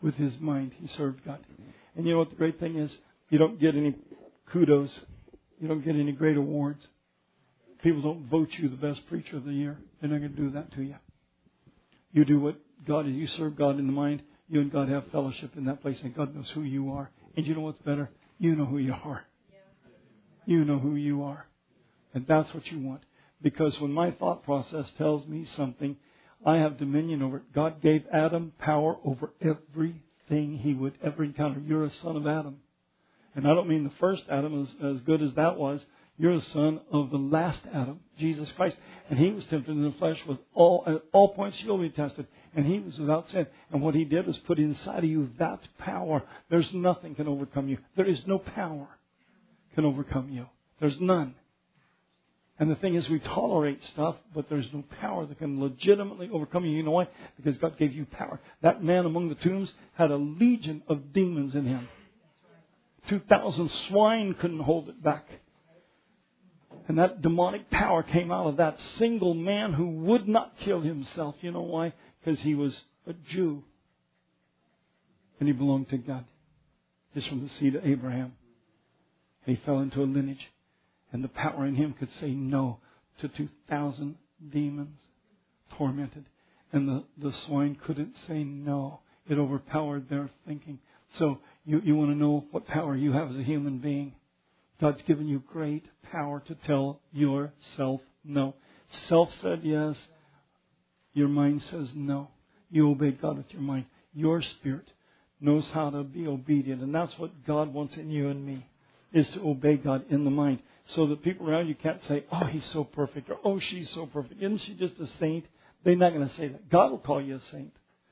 with his mind, he served God. And you know what the great thing is? You don't get any kudos. You don't get any great awards. People don't vote you the best preacher of the year. They're not going to do that to you. You do what God is. You serve God in the mind. You and God have fellowship in that place, and God knows who you are. And you know what's better? You know who you are. You know who you are. And that's what you want. Because when my thought process tells me something, I have dominion over it. God gave Adam power over everything he would ever encounter. You're a son of Adam. And I don't mean the first Adam, as good as that was. You're the son of the last Adam, Jesus Christ. And he was tempted in the flesh with at all points you'll be tested. And he was without sin. And what he did was put inside of you that power. There's nothing can overcome you. There is no power can overcome you. There's none. And the thing is, we tolerate stuff, but there's no power that can legitimately overcome you. You know why? Because God gave you power. That man among the tombs had a legion of demons in him. 2,000 swine couldn't hold it back. And that demonic power came out of that single man who would not kill himself. You know why? Because he was a Jew. And he belonged to God. He's from the seed of Abraham. And he fell into a lineage. And the power in him could say no to 2,000 demons tormented. And the swine couldn't say no. It overpowered their thinking. So you want to know what power you have as a human being. God's given you great power to tell yourself no. Self said yes. Your mind says no. You obey God with your mind. Your spirit knows how to be obedient. And that's what God wants in you and me, is to obey God in the mind. So that people around you can't say, oh, he's so perfect, or oh, she's so perfect. Isn't she just a saint? They're not going to say that. God will call you a saint.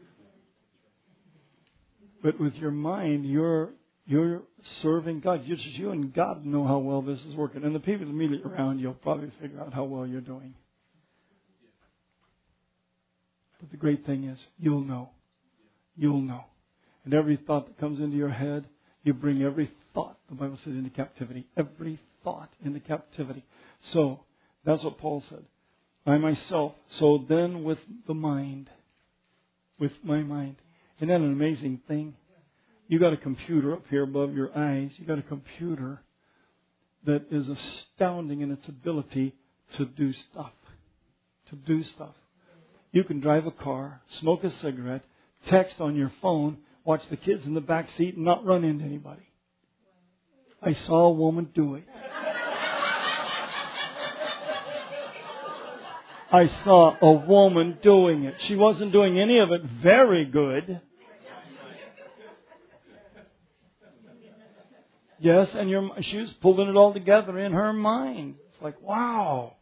But with your mind, you're serving God. Just you and God know how well this is working. And the people immediately around you will probably figure out how well you're doing. But the great thing is, you'll know. You'll know. And every thought that comes into your head, you bring every thought, the Bible says, into captivity. Every thought into captivity. So, that's what Paul said. I myself, so then with the mind, with my mind. Isn't that an amazing thing? You got a computer up here above your eyes. You got a computer that is astounding in its ability to do stuff. To do stuff. You can drive a car, smoke a cigarette, text on your phone, watch the kids in the back seat and not run into anybody. I saw a woman do it. I saw a woman doing it. She wasn't doing any of it very good. Yes, and she was pulling it all together in her mind. It's like, wow.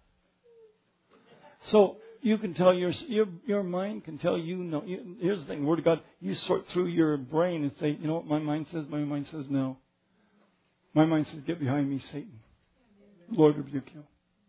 So you can tell your mind can tell you no. Here's the thing, the Word of God, you sort through your brain and say, you know what my mind says? My mind says no. My mind says, get behind me, Satan. Lord rebuke you.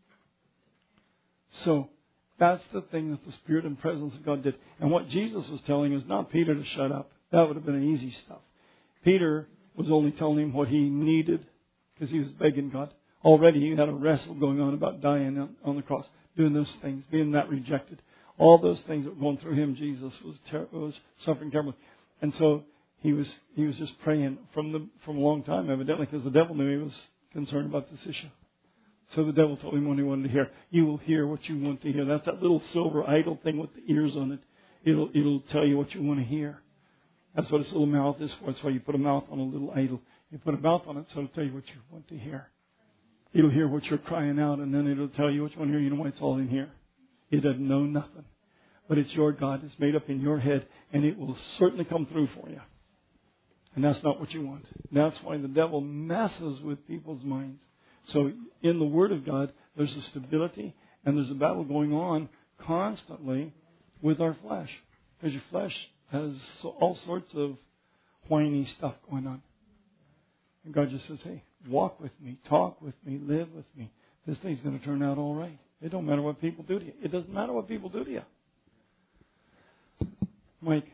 So that's the thing that the Spirit and presence of God did. And what Jesus was telling is not Peter to shut up. That would have been an easy stuff. Peter was only telling him what he needed because he was begging God. Already he had a wrestle going on about dying on the cross, doing those things, being that rejected. All those things that were going through him, Jesus was suffering terribly. And so he was just praying from a long time, evidently, because the devil knew he was concerned about this issue. So the devil told him what he wanted to hear. You will hear what you want to hear. That's that little silver idol thing with the ears on it. It'll tell you what you want to hear. That's what its little mouth is for. That's why you put a mouth on a little idol. You put a mouth on it so it'll tell you what you want to hear. It'll hear what you're crying out, and then it'll tell you what you want to hear. You know why? It's all in here. It doesn't know nothing. But it's your God. It's made up in your head, and it will certainly come through for you. And that's not what you want. That's why the devil messes with people's minds. So in the Word of God, there's a stability, and there's a battle going on constantly with our flesh. Because your flesh has all sorts of whiny stuff going on. And God just says, hey, walk with me, talk with me, live with me. This thing's going to turn out all right. It don't matter what people do to you. It doesn't matter what people do to you. Mike.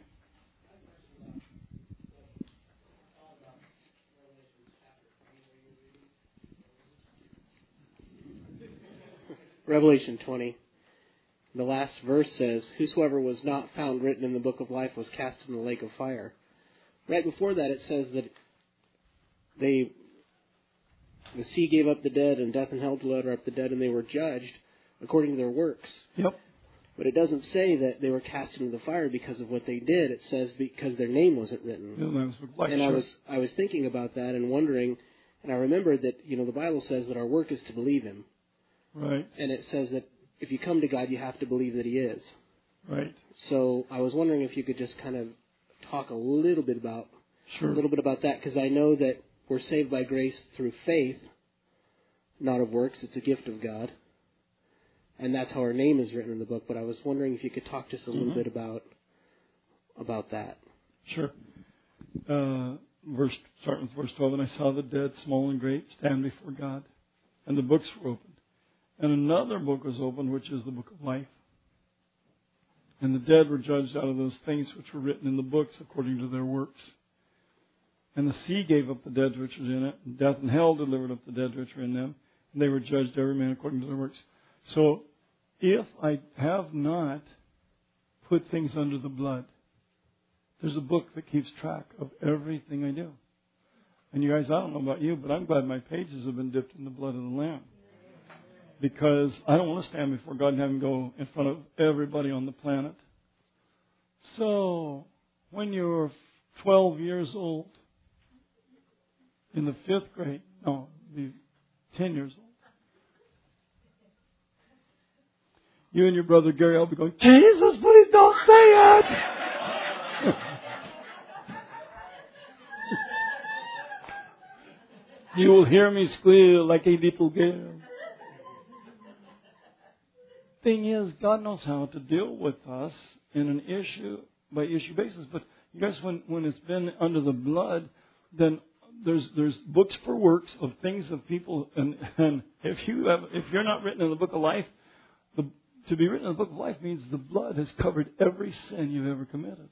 Revelation 20. The last verse says, whosoever was not found written in the book of life was cast in the lake of fire. right before that it says that the sea gave up the dead, and death and hell delivered up the dead, and they were judged according to their works. Yep. But it doesn't say that they were cast into the fire because of what they did. It says because their name wasn't written. And I was thinking about that and wondering, and I remembered that, the Bible says that our work is to believe Him. Right. And it says that if you come to God, you have to believe that He is. Right. So I was wondering if you could just kind of talk a little bit about that, because I know that we're saved by grace through faith, not of works. It's a gift of God. And that's how our name is written in the book. But I was wondering if you could talk just a little bit about that. Sure. Starting with verse 12, and I saw the dead, small and great, stand before God, and the books were opened. And another book was opened, which is the book of life. And the dead were judged out of those things which were written in the books according to their works. And the sea gave up the dead which was in it, and death and hell delivered up the dead which were in them, and they were judged every man according to their works. So, if I have not put things under the blood, there's a book that keeps track of everything I do. And you guys, I don't know about you, but I'm glad my pages have been dipped in the blood of the Lamb. Because I don't want to stand before God and have Him go in front of everybody on the planet. So, when you're 12 years old, in the 5th grade, 10 years old, you and your brother Gary will be going, Jesus, please don't say it! You will hear me squeal like a little girl. Thing is, God knows how to deal with us in an issue-by-issue basis. But you guys, when it's been under the blood, then there's books for works of things of people, and if you're not written in the book of life, to be written in the book of life means the blood has covered every sin you've ever committed.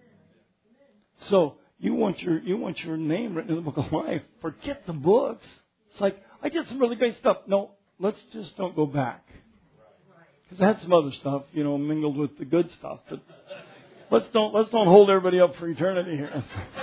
So you want your name written in the book of life. Forget the books. It's like, I did some really great stuff. No, let's just don't go back. Because I had some other stuff, mingled with the good stuff. But let's don't hold everybody up for eternity here.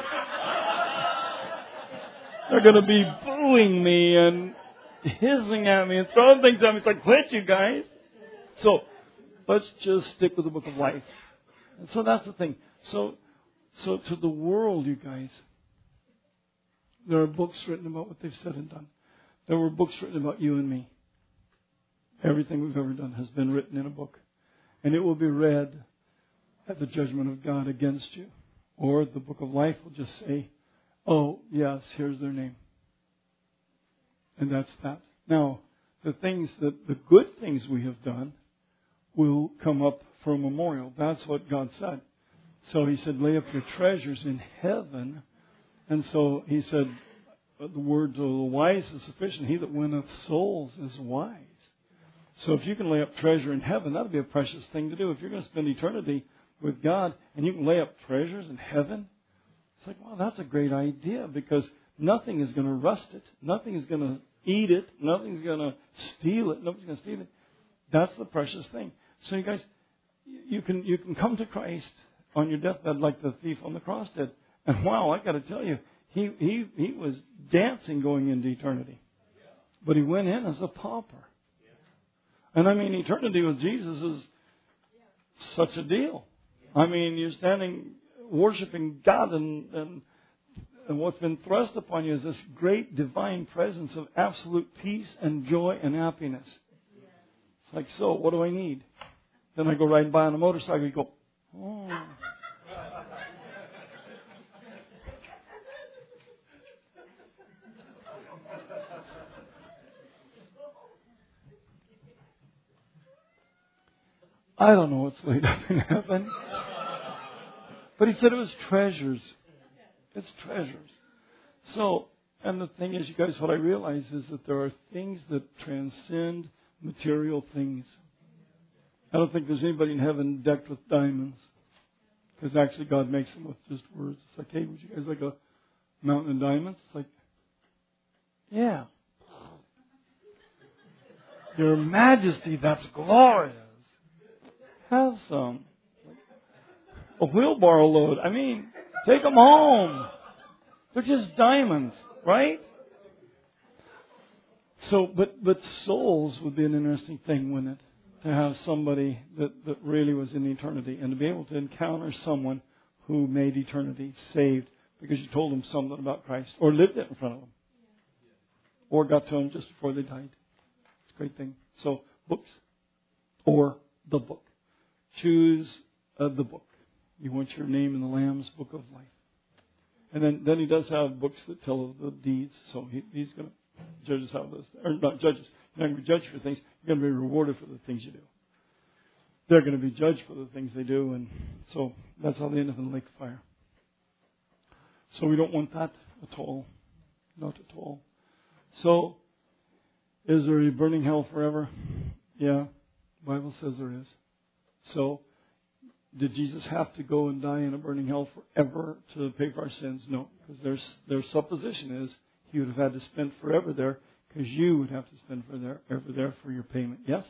They're going to be booing me and hissing at me and throwing things at me. It's like, quit, you guys. So let's just stick with the book of life. And so that's the thing. So to the world, you guys, there are books written about what they've said and done. There were books written about you and me. Everything we've ever done has been written in a book. And it will be read at the judgment of God against you. Or the book of life will just say, oh, yes, here's their name. And that's that. Now, the good things we have done will come up for a memorial. That's what God said. So He said, lay up your treasures in heaven. And so He said, the word of the wise is sufficient. He that winneth souls is wise. So if you can lay up treasure in heaven, that would be a precious thing to do. If you're going to spend eternity with God and you can lay up treasures in heaven, it's like, well, that's a great idea, because nothing is going to rust it. Nothing is going to eat it. Nothing's going to steal it. Nobody's going to steal it. That's the precious thing. So you guys, you can come to Christ on your deathbed like the thief on the cross did. And wow, I got to tell you, he was dancing going into eternity. But he went in as a pauper. And I mean, eternity with Jesus is such a deal. I mean, you're standing worshiping God, and what's been thrust upon you is this great divine presence of absolute peace and joy and happiness. It's like, so what do I need? Then I go riding by on a motorcycle, you go, oh. I don't know what's laid up in heaven. But He said it was treasures. It's treasures. So, and the thing is, you guys, what I realize is that there are things that transcend material things. I don't think there's anybody in heaven decked with diamonds. Because actually God makes them with just words. It's like, hey, would you guys like a mountain of diamonds? It's like, yeah. Your Majesty, that's glorious. Have some. A wheelbarrow load. I mean, Take them home. They're just diamonds, right? So, but souls would be an interesting thing, wouldn't it? To have somebody that really was in eternity and to be able to encounter someone who made eternity saved because you told them something about Christ or lived it in front of them or got to them just before they died. It's a great thing. So, books or the book. Choose the book. You want your name in the Lamb's Book of Life. And then he does have books that tell of the deeds. So he's going to judge us how those, or not judge us. You're not going to be judged for things. You're going to be rewarded for the things you do. They're going to be judged for the things they do. And so that's how they end up in the lake of fire. So we don't want that at all. Not at all. So, is there a burning hell forever? Yeah. The Bible says there is. So, did Jesus have to go and die in a burning hell forever to pay for our sins? No. Because their supposition is he would have had to spend forever there because you would have to spend forever there for your payment. Yes?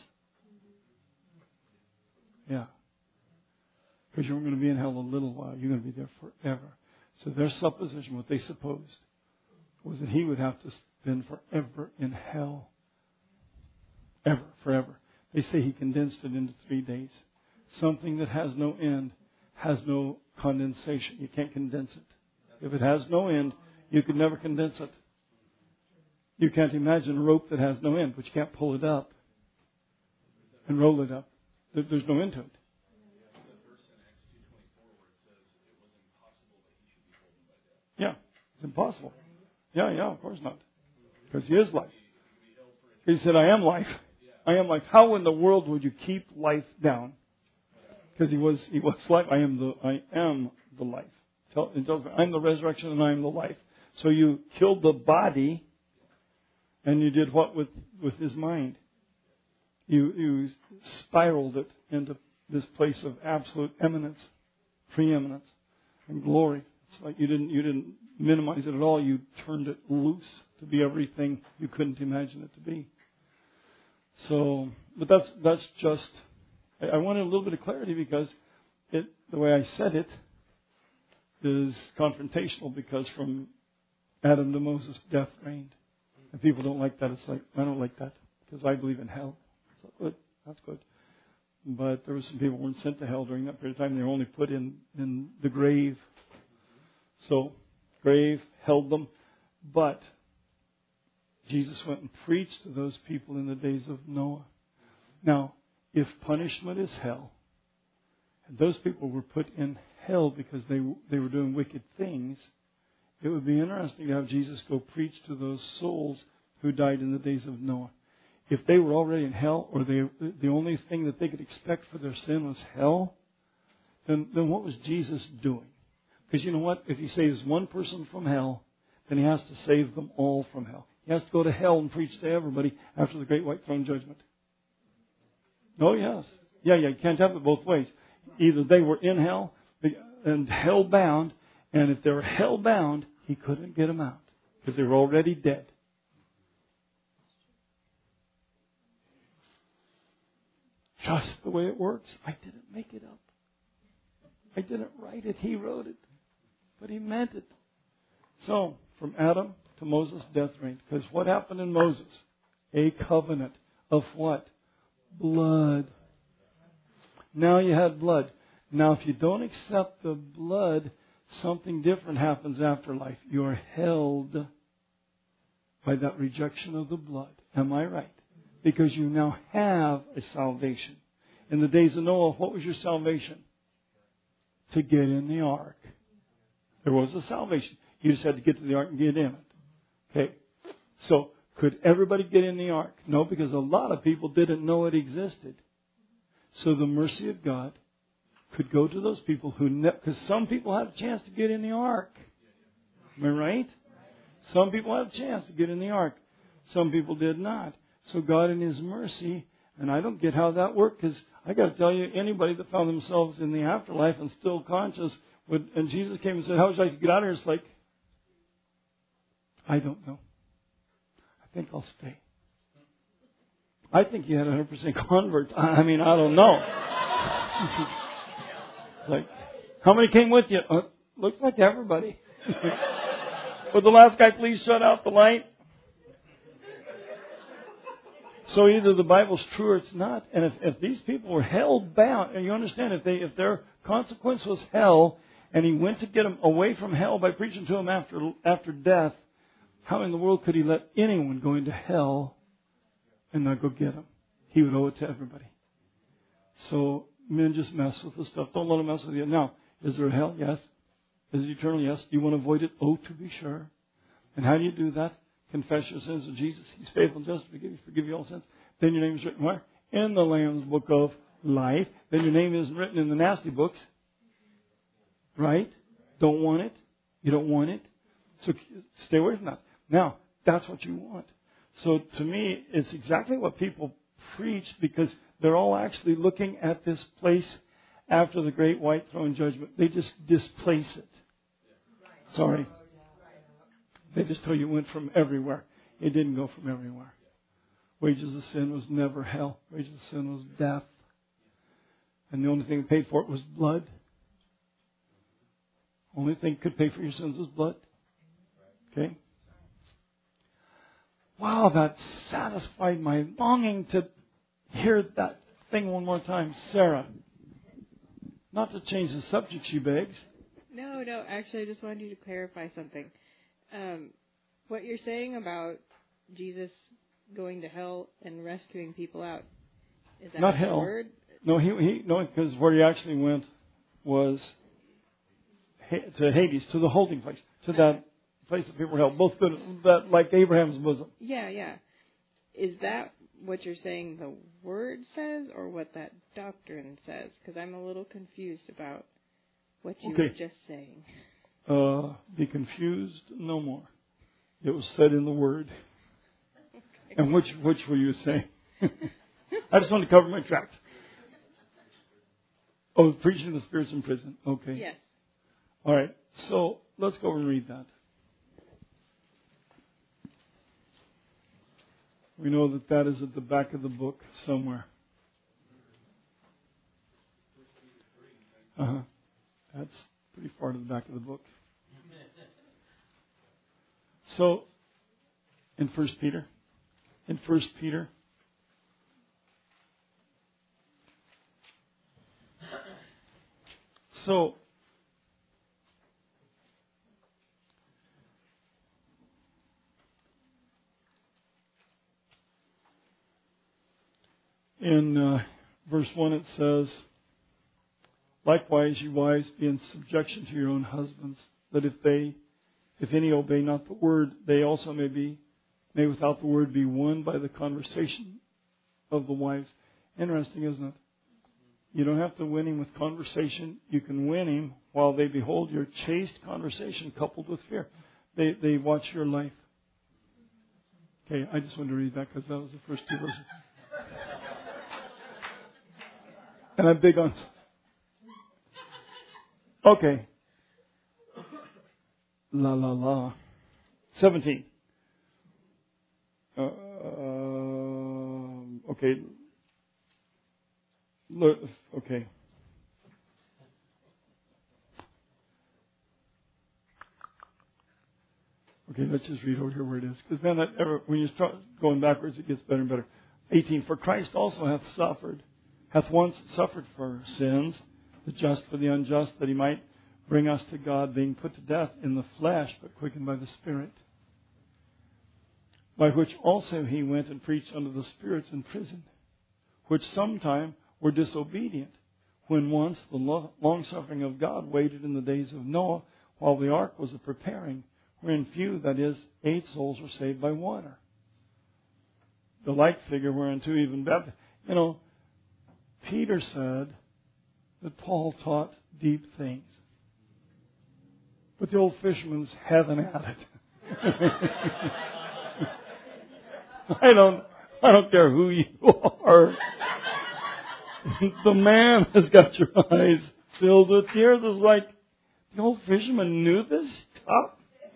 Yeah. Because you weren't going to be in hell a little while. You're going to be there forever. So their supposition, what they supposed, was that he would have to spend forever in hell. Ever, forever. They say he condensed it into 3 days. Something that has no end has no condensation. You can't condense it. If it has no end, you could never condense it. You can't imagine a rope that has no end, but you can't pull it up and roll it up. There's no end to it. Yeah, it's impossible. Yeah, of course not. Because he is life. He said, I am life. I am life. How in the world would you keep life down? Because he was life. I am the life. I'm the resurrection and I am the life. So you killed the body, and you did what with his mind? You spiraled it into this place of absolute eminence, preeminence, and glory. It's like you didn't minimize it at all. You turned it loose to be everything you couldn't imagine it to be. So, but that's just. I wanted a little bit of clarity because the way I said it is confrontational because from Adam to Moses, death reigned. And people don't like that. It's like, I don't like that because I believe in hell. So, good. That's good. But there were some people who weren't sent to hell during that period of time. They were only put in the grave. So, grave held them. But Jesus went and preached to those people in the days of Noah. Now, if punishment is hell, and those people were put in hell because they were doing wicked things, it would be interesting to have Jesus go preach to those souls who died in the days of Noah. If they were already in hell, or the only thing that they could expect for their sin was hell, then what was Jesus doing? Because you know what? If he saves one person from hell, then he has to save them all from hell. He has to go to hell and preach to everybody after the great white throne judgment. Oh, yes. Yeah, you can't have it both ways. Either they were in hell and hell-bound, and if they were hell-bound, he couldn't get them out because they were already dead. Just the way it works. I didn't make it up. I didn't write it. He wrote it. But he meant it. So, from Adam to Moses, death reigned. Because what happened in Moses? A covenant of what? Blood. Now you had blood. Now if you don't accept the blood, something different happens after life. You're held by that rejection of the blood. Am I right? Because you now have a salvation. In the days of Noah, what was your salvation? To get in the ark. There was a salvation. You just had to get to the ark and get in it. Okay. So, could everybody get in the ark? No, because a lot of people didn't know it existed. So the mercy of God could go to those people because some people had a chance to get in the ark. Am I right? Some people had a chance to get in the ark. Some people did not. So God in His mercy, and I don't get how that worked because I got to tell you, anybody that found themselves in the afterlife and still conscious, and Jesus came and said, how would you like to get out of here? It's like, I don't know. I think I'll stay. I think you had 100% converts. I mean, I don't know. Like, how many came with you? looks like everybody. Would the last guy please shut out the light? So either the Bible's true or it's not. And if these people were held bound, and you understand, if their consequence was hell, and he went to get them away from hell by preaching to them after death, how in the world could he let anyone go into hell and not go get them? He would owe it to everybody. So men just mess with the stuff. Don't let them mess with you. Now, is there a hell? Yes. Is it eternal? Yes. Do you want to avoid it? Oh, to be sure. And how do you do that? Confess your sins to Jesus. He's faithful and just to forgive you all sins. Then your name is written where? In the Lamb's Book of Life. Then your name isn't written in the nasty books. Right? Don't want it. You don't want it. So stay away from that. Now, that's what you want. So to me, it's exactly what people preach, because they're all actually looking at this place after the great white throne judgment. They just displace it. Sorry. They just tell you it went from everywhere. It didn't go from everywhere. Wages of sin was never hell. Wages of sin was death. And the only thing that paid for it was blood. Only thing that could pay for your sins was blood. Okay? Wow, that satisfied my longing to hear that thing one more time. Sarah. Not to change the subject, she begs. No, actually I just wanted you to clarify something. What you're saying about Jesus going to hell and rescuing people out, is that not the hell? Word? No, no, because where he actually went was to Hades, to the holding place, to that place that people were held, both good, that like Abraham's bosom. Yeah. Is that what you're saying the Word says, or what that doctrine says? Because I'm a little confused about what you were just saying. Be confused no more. It was said in the Word. Okay. And which were you saying? I just want to cover my tracks. Oh, preaching the spirits in prison. Okay. Yes. All right. So let's go and read that. We know that is at the back of the book somewhere. That's pretty far to the back of the book. So, in 1 Peter. So, in verse 1 it says, likewise, you wives, be in subjection to your own husbands, that if any obey not the word, they also may without the word be won by the conversation of the wives. Interesting, isn't it? You don't have to win him with conversation. You can win him while they behold your chaste conversation coupled with fear. They watch your life. Okay, I just wanted to read that because that was the first two verses. And I'm big on... Okay. La. 17. Okay. Look. Okay. Okay, let's just read over here where it is. Because then when you start going backwards, it gets better and better. 18. For Christ also hath once suffered for sins, the just for the unjust, that he might bring us to God, being put to death in the flesh, but quickened by the Spirit. By which also he went and preached unto the spirits in prison, which sometime were disobedient, when once the long-suffering of God waited in the days of Noah, while the ark was a-preparing, wherein few, that is, 8 souls, were saved by water. The like figure whereunto even baptized. Peter said that Paul taught deep things. But the old fisherman's heaven at it. I don't care who you are. The man has got your eyes filled with tears. It's like the old fisherman knew this stuff.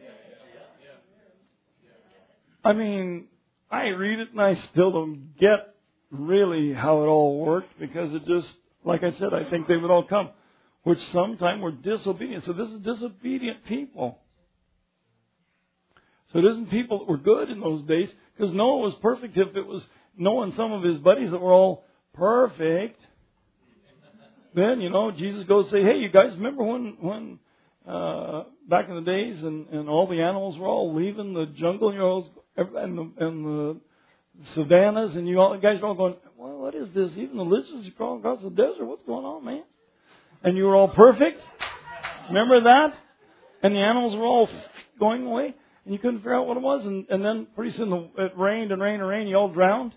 I mean, I read it and I still don't get really how it all worked, because it just, like I said, I think they would all come. which sometime were disobedient. So this is disobedient people. So it isn't people that were good in those days, because Noah was perfect. If it was Noah and some of his buddies that were all perfect, then, Jesus goes say, hey, you guys remember when back in the days and all the animals were all leaving the jungle, and the savannas, and you guys are all going, well, what is this? Even the lizards are crawling across the desert. What's going on, man? And you were all perfect. Remember that? And the animals were all going away, and you couldn't figure out what it was. And then pretty soon it rained and rained and rained. You all drowned.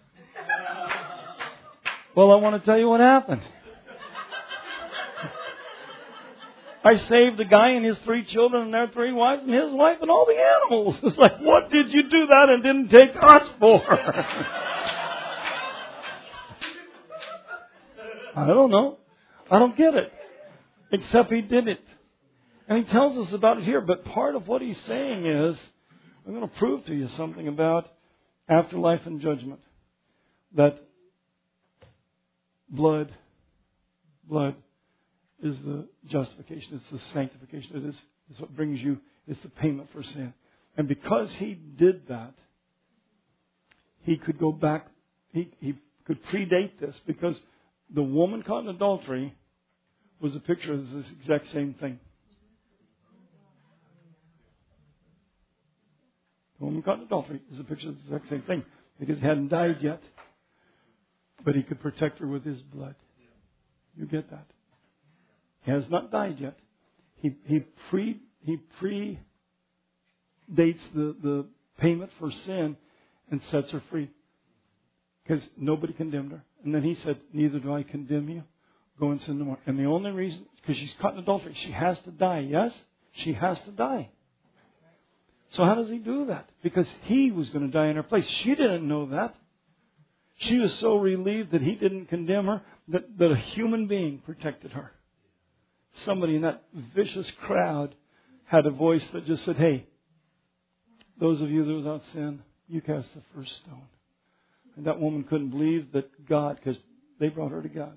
Well, I want to tell you what happened. I saved a guy and his 3 children and their 3 wives and his wife and all the animals. It's like, what did you do that and didn't take us for? I don't know. I don't get it. Except he did it. And he tells us about it here. But part of what he's saying is, I'm going to prove to you something about afterlife and judgment. That blood is the justification. It's the sanctification. It's what brings you. It's the payment for sin. And because he did that, he could go back. He could predate this, because the woman caught in adultery was a picture of this exact same thing. The woman caught in adultery is a picture of the exact same thing, because he hadn't died yet, but he could protect her with his blood. You get that? He has not died yet. He predates the payment for sin and sets her free, because nobody condemned her. And then he said, neither do I condemn you. Go and sin no more. And the only reason, because she's caught in adultery, she has to die. Yes? She has to die. So how does he do that? Because he was going to die in her place. She didn't know that. She was so relieved that he didn't condemn her that a human being protected her. Somebody in that vicious crowd had a voice that just said, hey, those of you that are without sin, you cast the first stone. And that woman couldn't believe that God, because they brought her to God.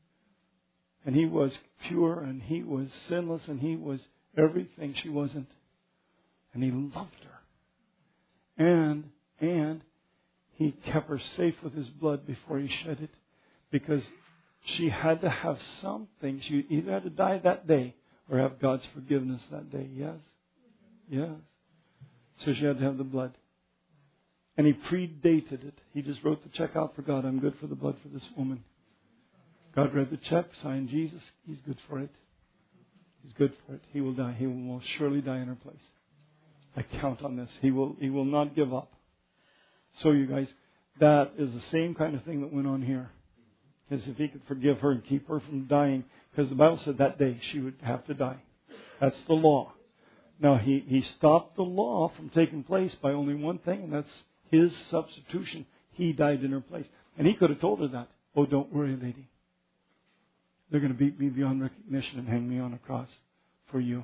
And he was pure, and he was sinless, and he was everything she wasn't. And he loved her. And he kept her safe with his blood before he shed it, because she had to have something. She either had to die that day or have God's forgiveness that day. Yes? Yes. So she had to have the blood. And he predated it. He just wrote the check out for God. I'm good for the blood for this woman. God read the check, signed Jesus. He's good for it. He's good for it. He will die. He will surely die in her place. I count on this. He will not give up. So you guys, that is the same kind of thing that went on here. As if he could forgive her and keep her from dying. Because the Bible said that day she would have to die. That's the law. Now, he stopped the law from taking place by only one thing, and that's his substitution. He died in her place. And he could have told her that. Oh, don't worry, lady. They're going to beat me beyond recognition and hang me on a cross for you.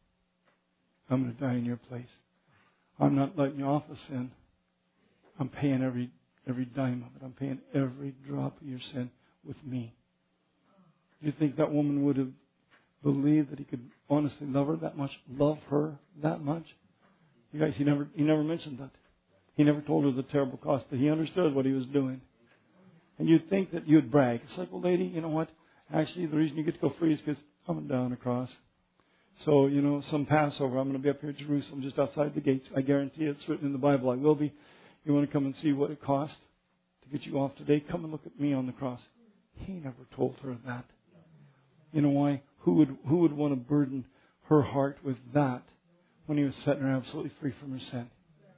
I'm going to die in your place. I'm not letting you off of sin. I'm paying every dime of it. I'm paying every drop of your sin with me. You think that woman would have believed that he could honestly love her that much? Love her that much? You guys, he never mentioned that. He never told her the terrible cost, but he understood what he was doing. And you'd think that you'd brag. It's like, well, lady, you know what? Actually, the reason you get to go free is because I'm going to die on a cross. So, some Passover, I'm going to be up here in Jerusalem just outside the gates. I guarantee it's written in the Bible. I will be. You want to come and see what it cost to get you off today? Come and look at me on the cross. He never told her that. You know why? Who would want to burden her heart with that when he was setting her absolutely free from her sin?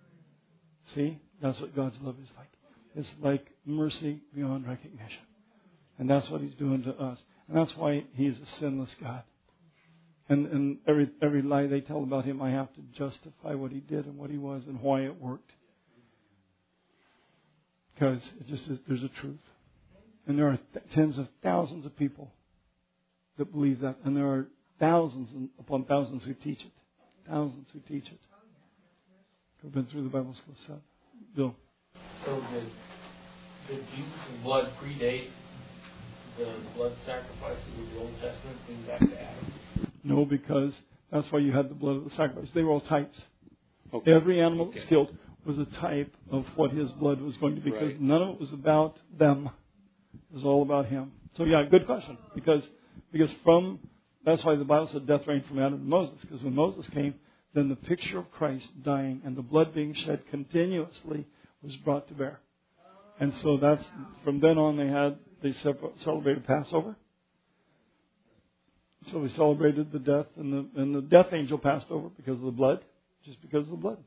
See? That's what God's love is like. It's like mercy beyond recognition. And that's what he's doing to us. And that's why he's a sinless God. And every lie they tell about him, I have to justify what he did and what he was and why it worked. Because there's a truth. And there are tens of thousands of people that believe that. And there are thousands upon thousands who teach it. Thousands who teach it. I've been through the Bible school set. Bill. So did Jesus' blood predate the blood sacrifices of the Old Testament being back to Adam? No, because that's why you had the blood of the sacrifice. They were all types. Okay. Every animal that was killed was a type of what his blood was going to be, because none of it was about them. It was all about him. So yeah, good question. Because that's why the Bible said death reigned from Adam to Moses. Because when Moses came, then the picture of Christ dying and the blood being shed continuously was brought to bear. And so that's from then on they celebrated Passover. So we celebrated the death, and the death angel passed over because of the blood, just because of the blood.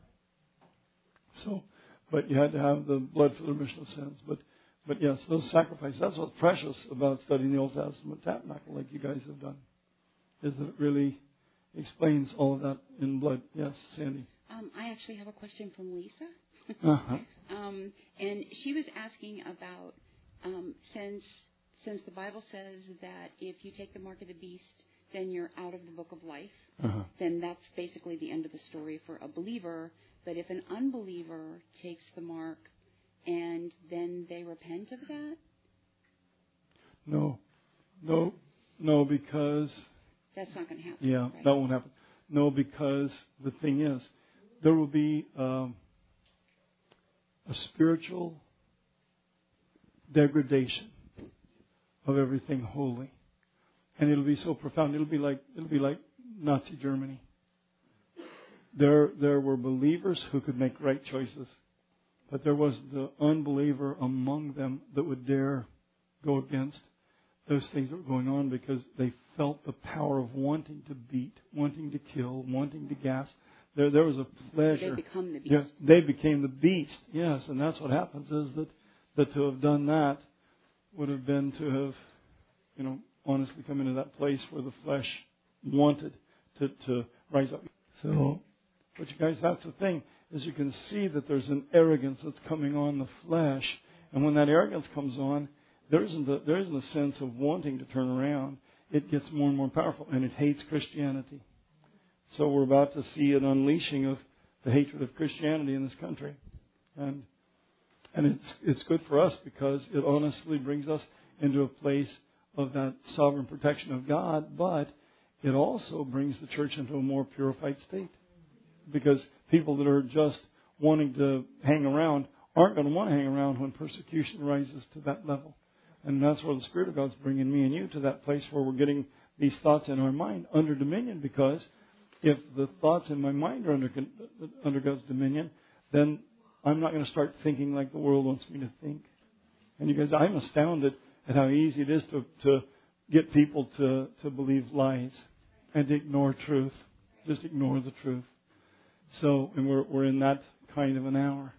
So, but you had to have the blood for the remission of sins. But yes, those sacrifices, that's what's precious about studying the Old Testament tabernacle like you guys have done, is that it really explains all of that in blood. Yes, Sandy? I actually have a question from Lisa. Uh-huh. And she was asking about, since the Bible says that if you take the mark of the beast, then you're out of the book of life, then that's basically the end of the story for a believer. But if an unbeliever takes the mark and then they repent of that? No, because... That's not going to happen. Yeah, right? That won't happen. No, because the thing is, there will be a spiritual degradation of everything holy, and it'll be so profound. It'll be like Nazi Germany. There were believers who could make right choices, but there was the unbeliever among them that would dare go against those things that were going on, because they felt the power of wanting to beat, wanting to kill, wanting to gas. There was a pleasure. They become the beast. Yeah, they became the beast. Yes, and that's what happens, is that to have done that would have been to have, honestly come into that place where the flesh wanted to rise up. So, but you guys, that's the thing, is you can see that there's an arrogance that's coming on the flesh, and when that arrogance comes on, there isn't a sense of wanting to turn around. It gets more and more powerful, and it hates Christianity. So we're about to see an unleashing of the hatred of Christianity in this country, and it's good for us, because it honestly brings us into a place of that sovereign protection of God, but it also brings the church into a more purified state, because people that are just wanting to hang around aren't going to want to hang around when persecution rises to that level. And that's where the Spirit of God's bringing me and you to that place where we're getting these thoughts in our mind under dominion, because if the thoughts in my mind are under God's dominion, then I'm not going to start thinking like the world wants me to think. And you guys, I'm astounded at how easy it is to get people to believe lies and to ignore truth. Just ignore the truth. So, and we're in that kind of an hour.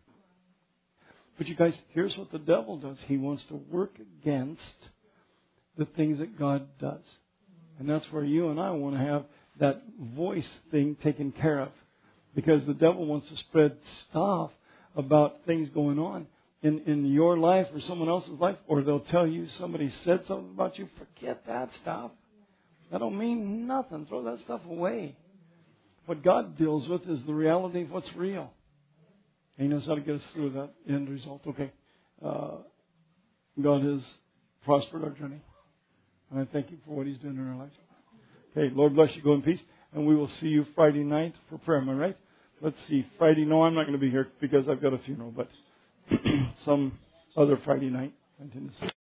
But you guys, here's what the devil does. He wants to work against the things that God does. And that's where you and I want to have that voice thing taken care of. Because the devil wants to spread stuff about things going on in your life or someone else's life. Or they'll tell you somebody said something about you. Forget that stuff. That don't mean nothing. Throw that stuff away. What God deals with is the reality of what's real. He knows how to get us through that end result. Okay. God has prospered our journey. And I thank you for what He's doing in our lives. Okay, Lord bless you. Go in peace. And we will see you Friday night for prayer. Am I right? Let's see. Friday. No, I'm not going to be here because I've got a funeral. But some other Friday night.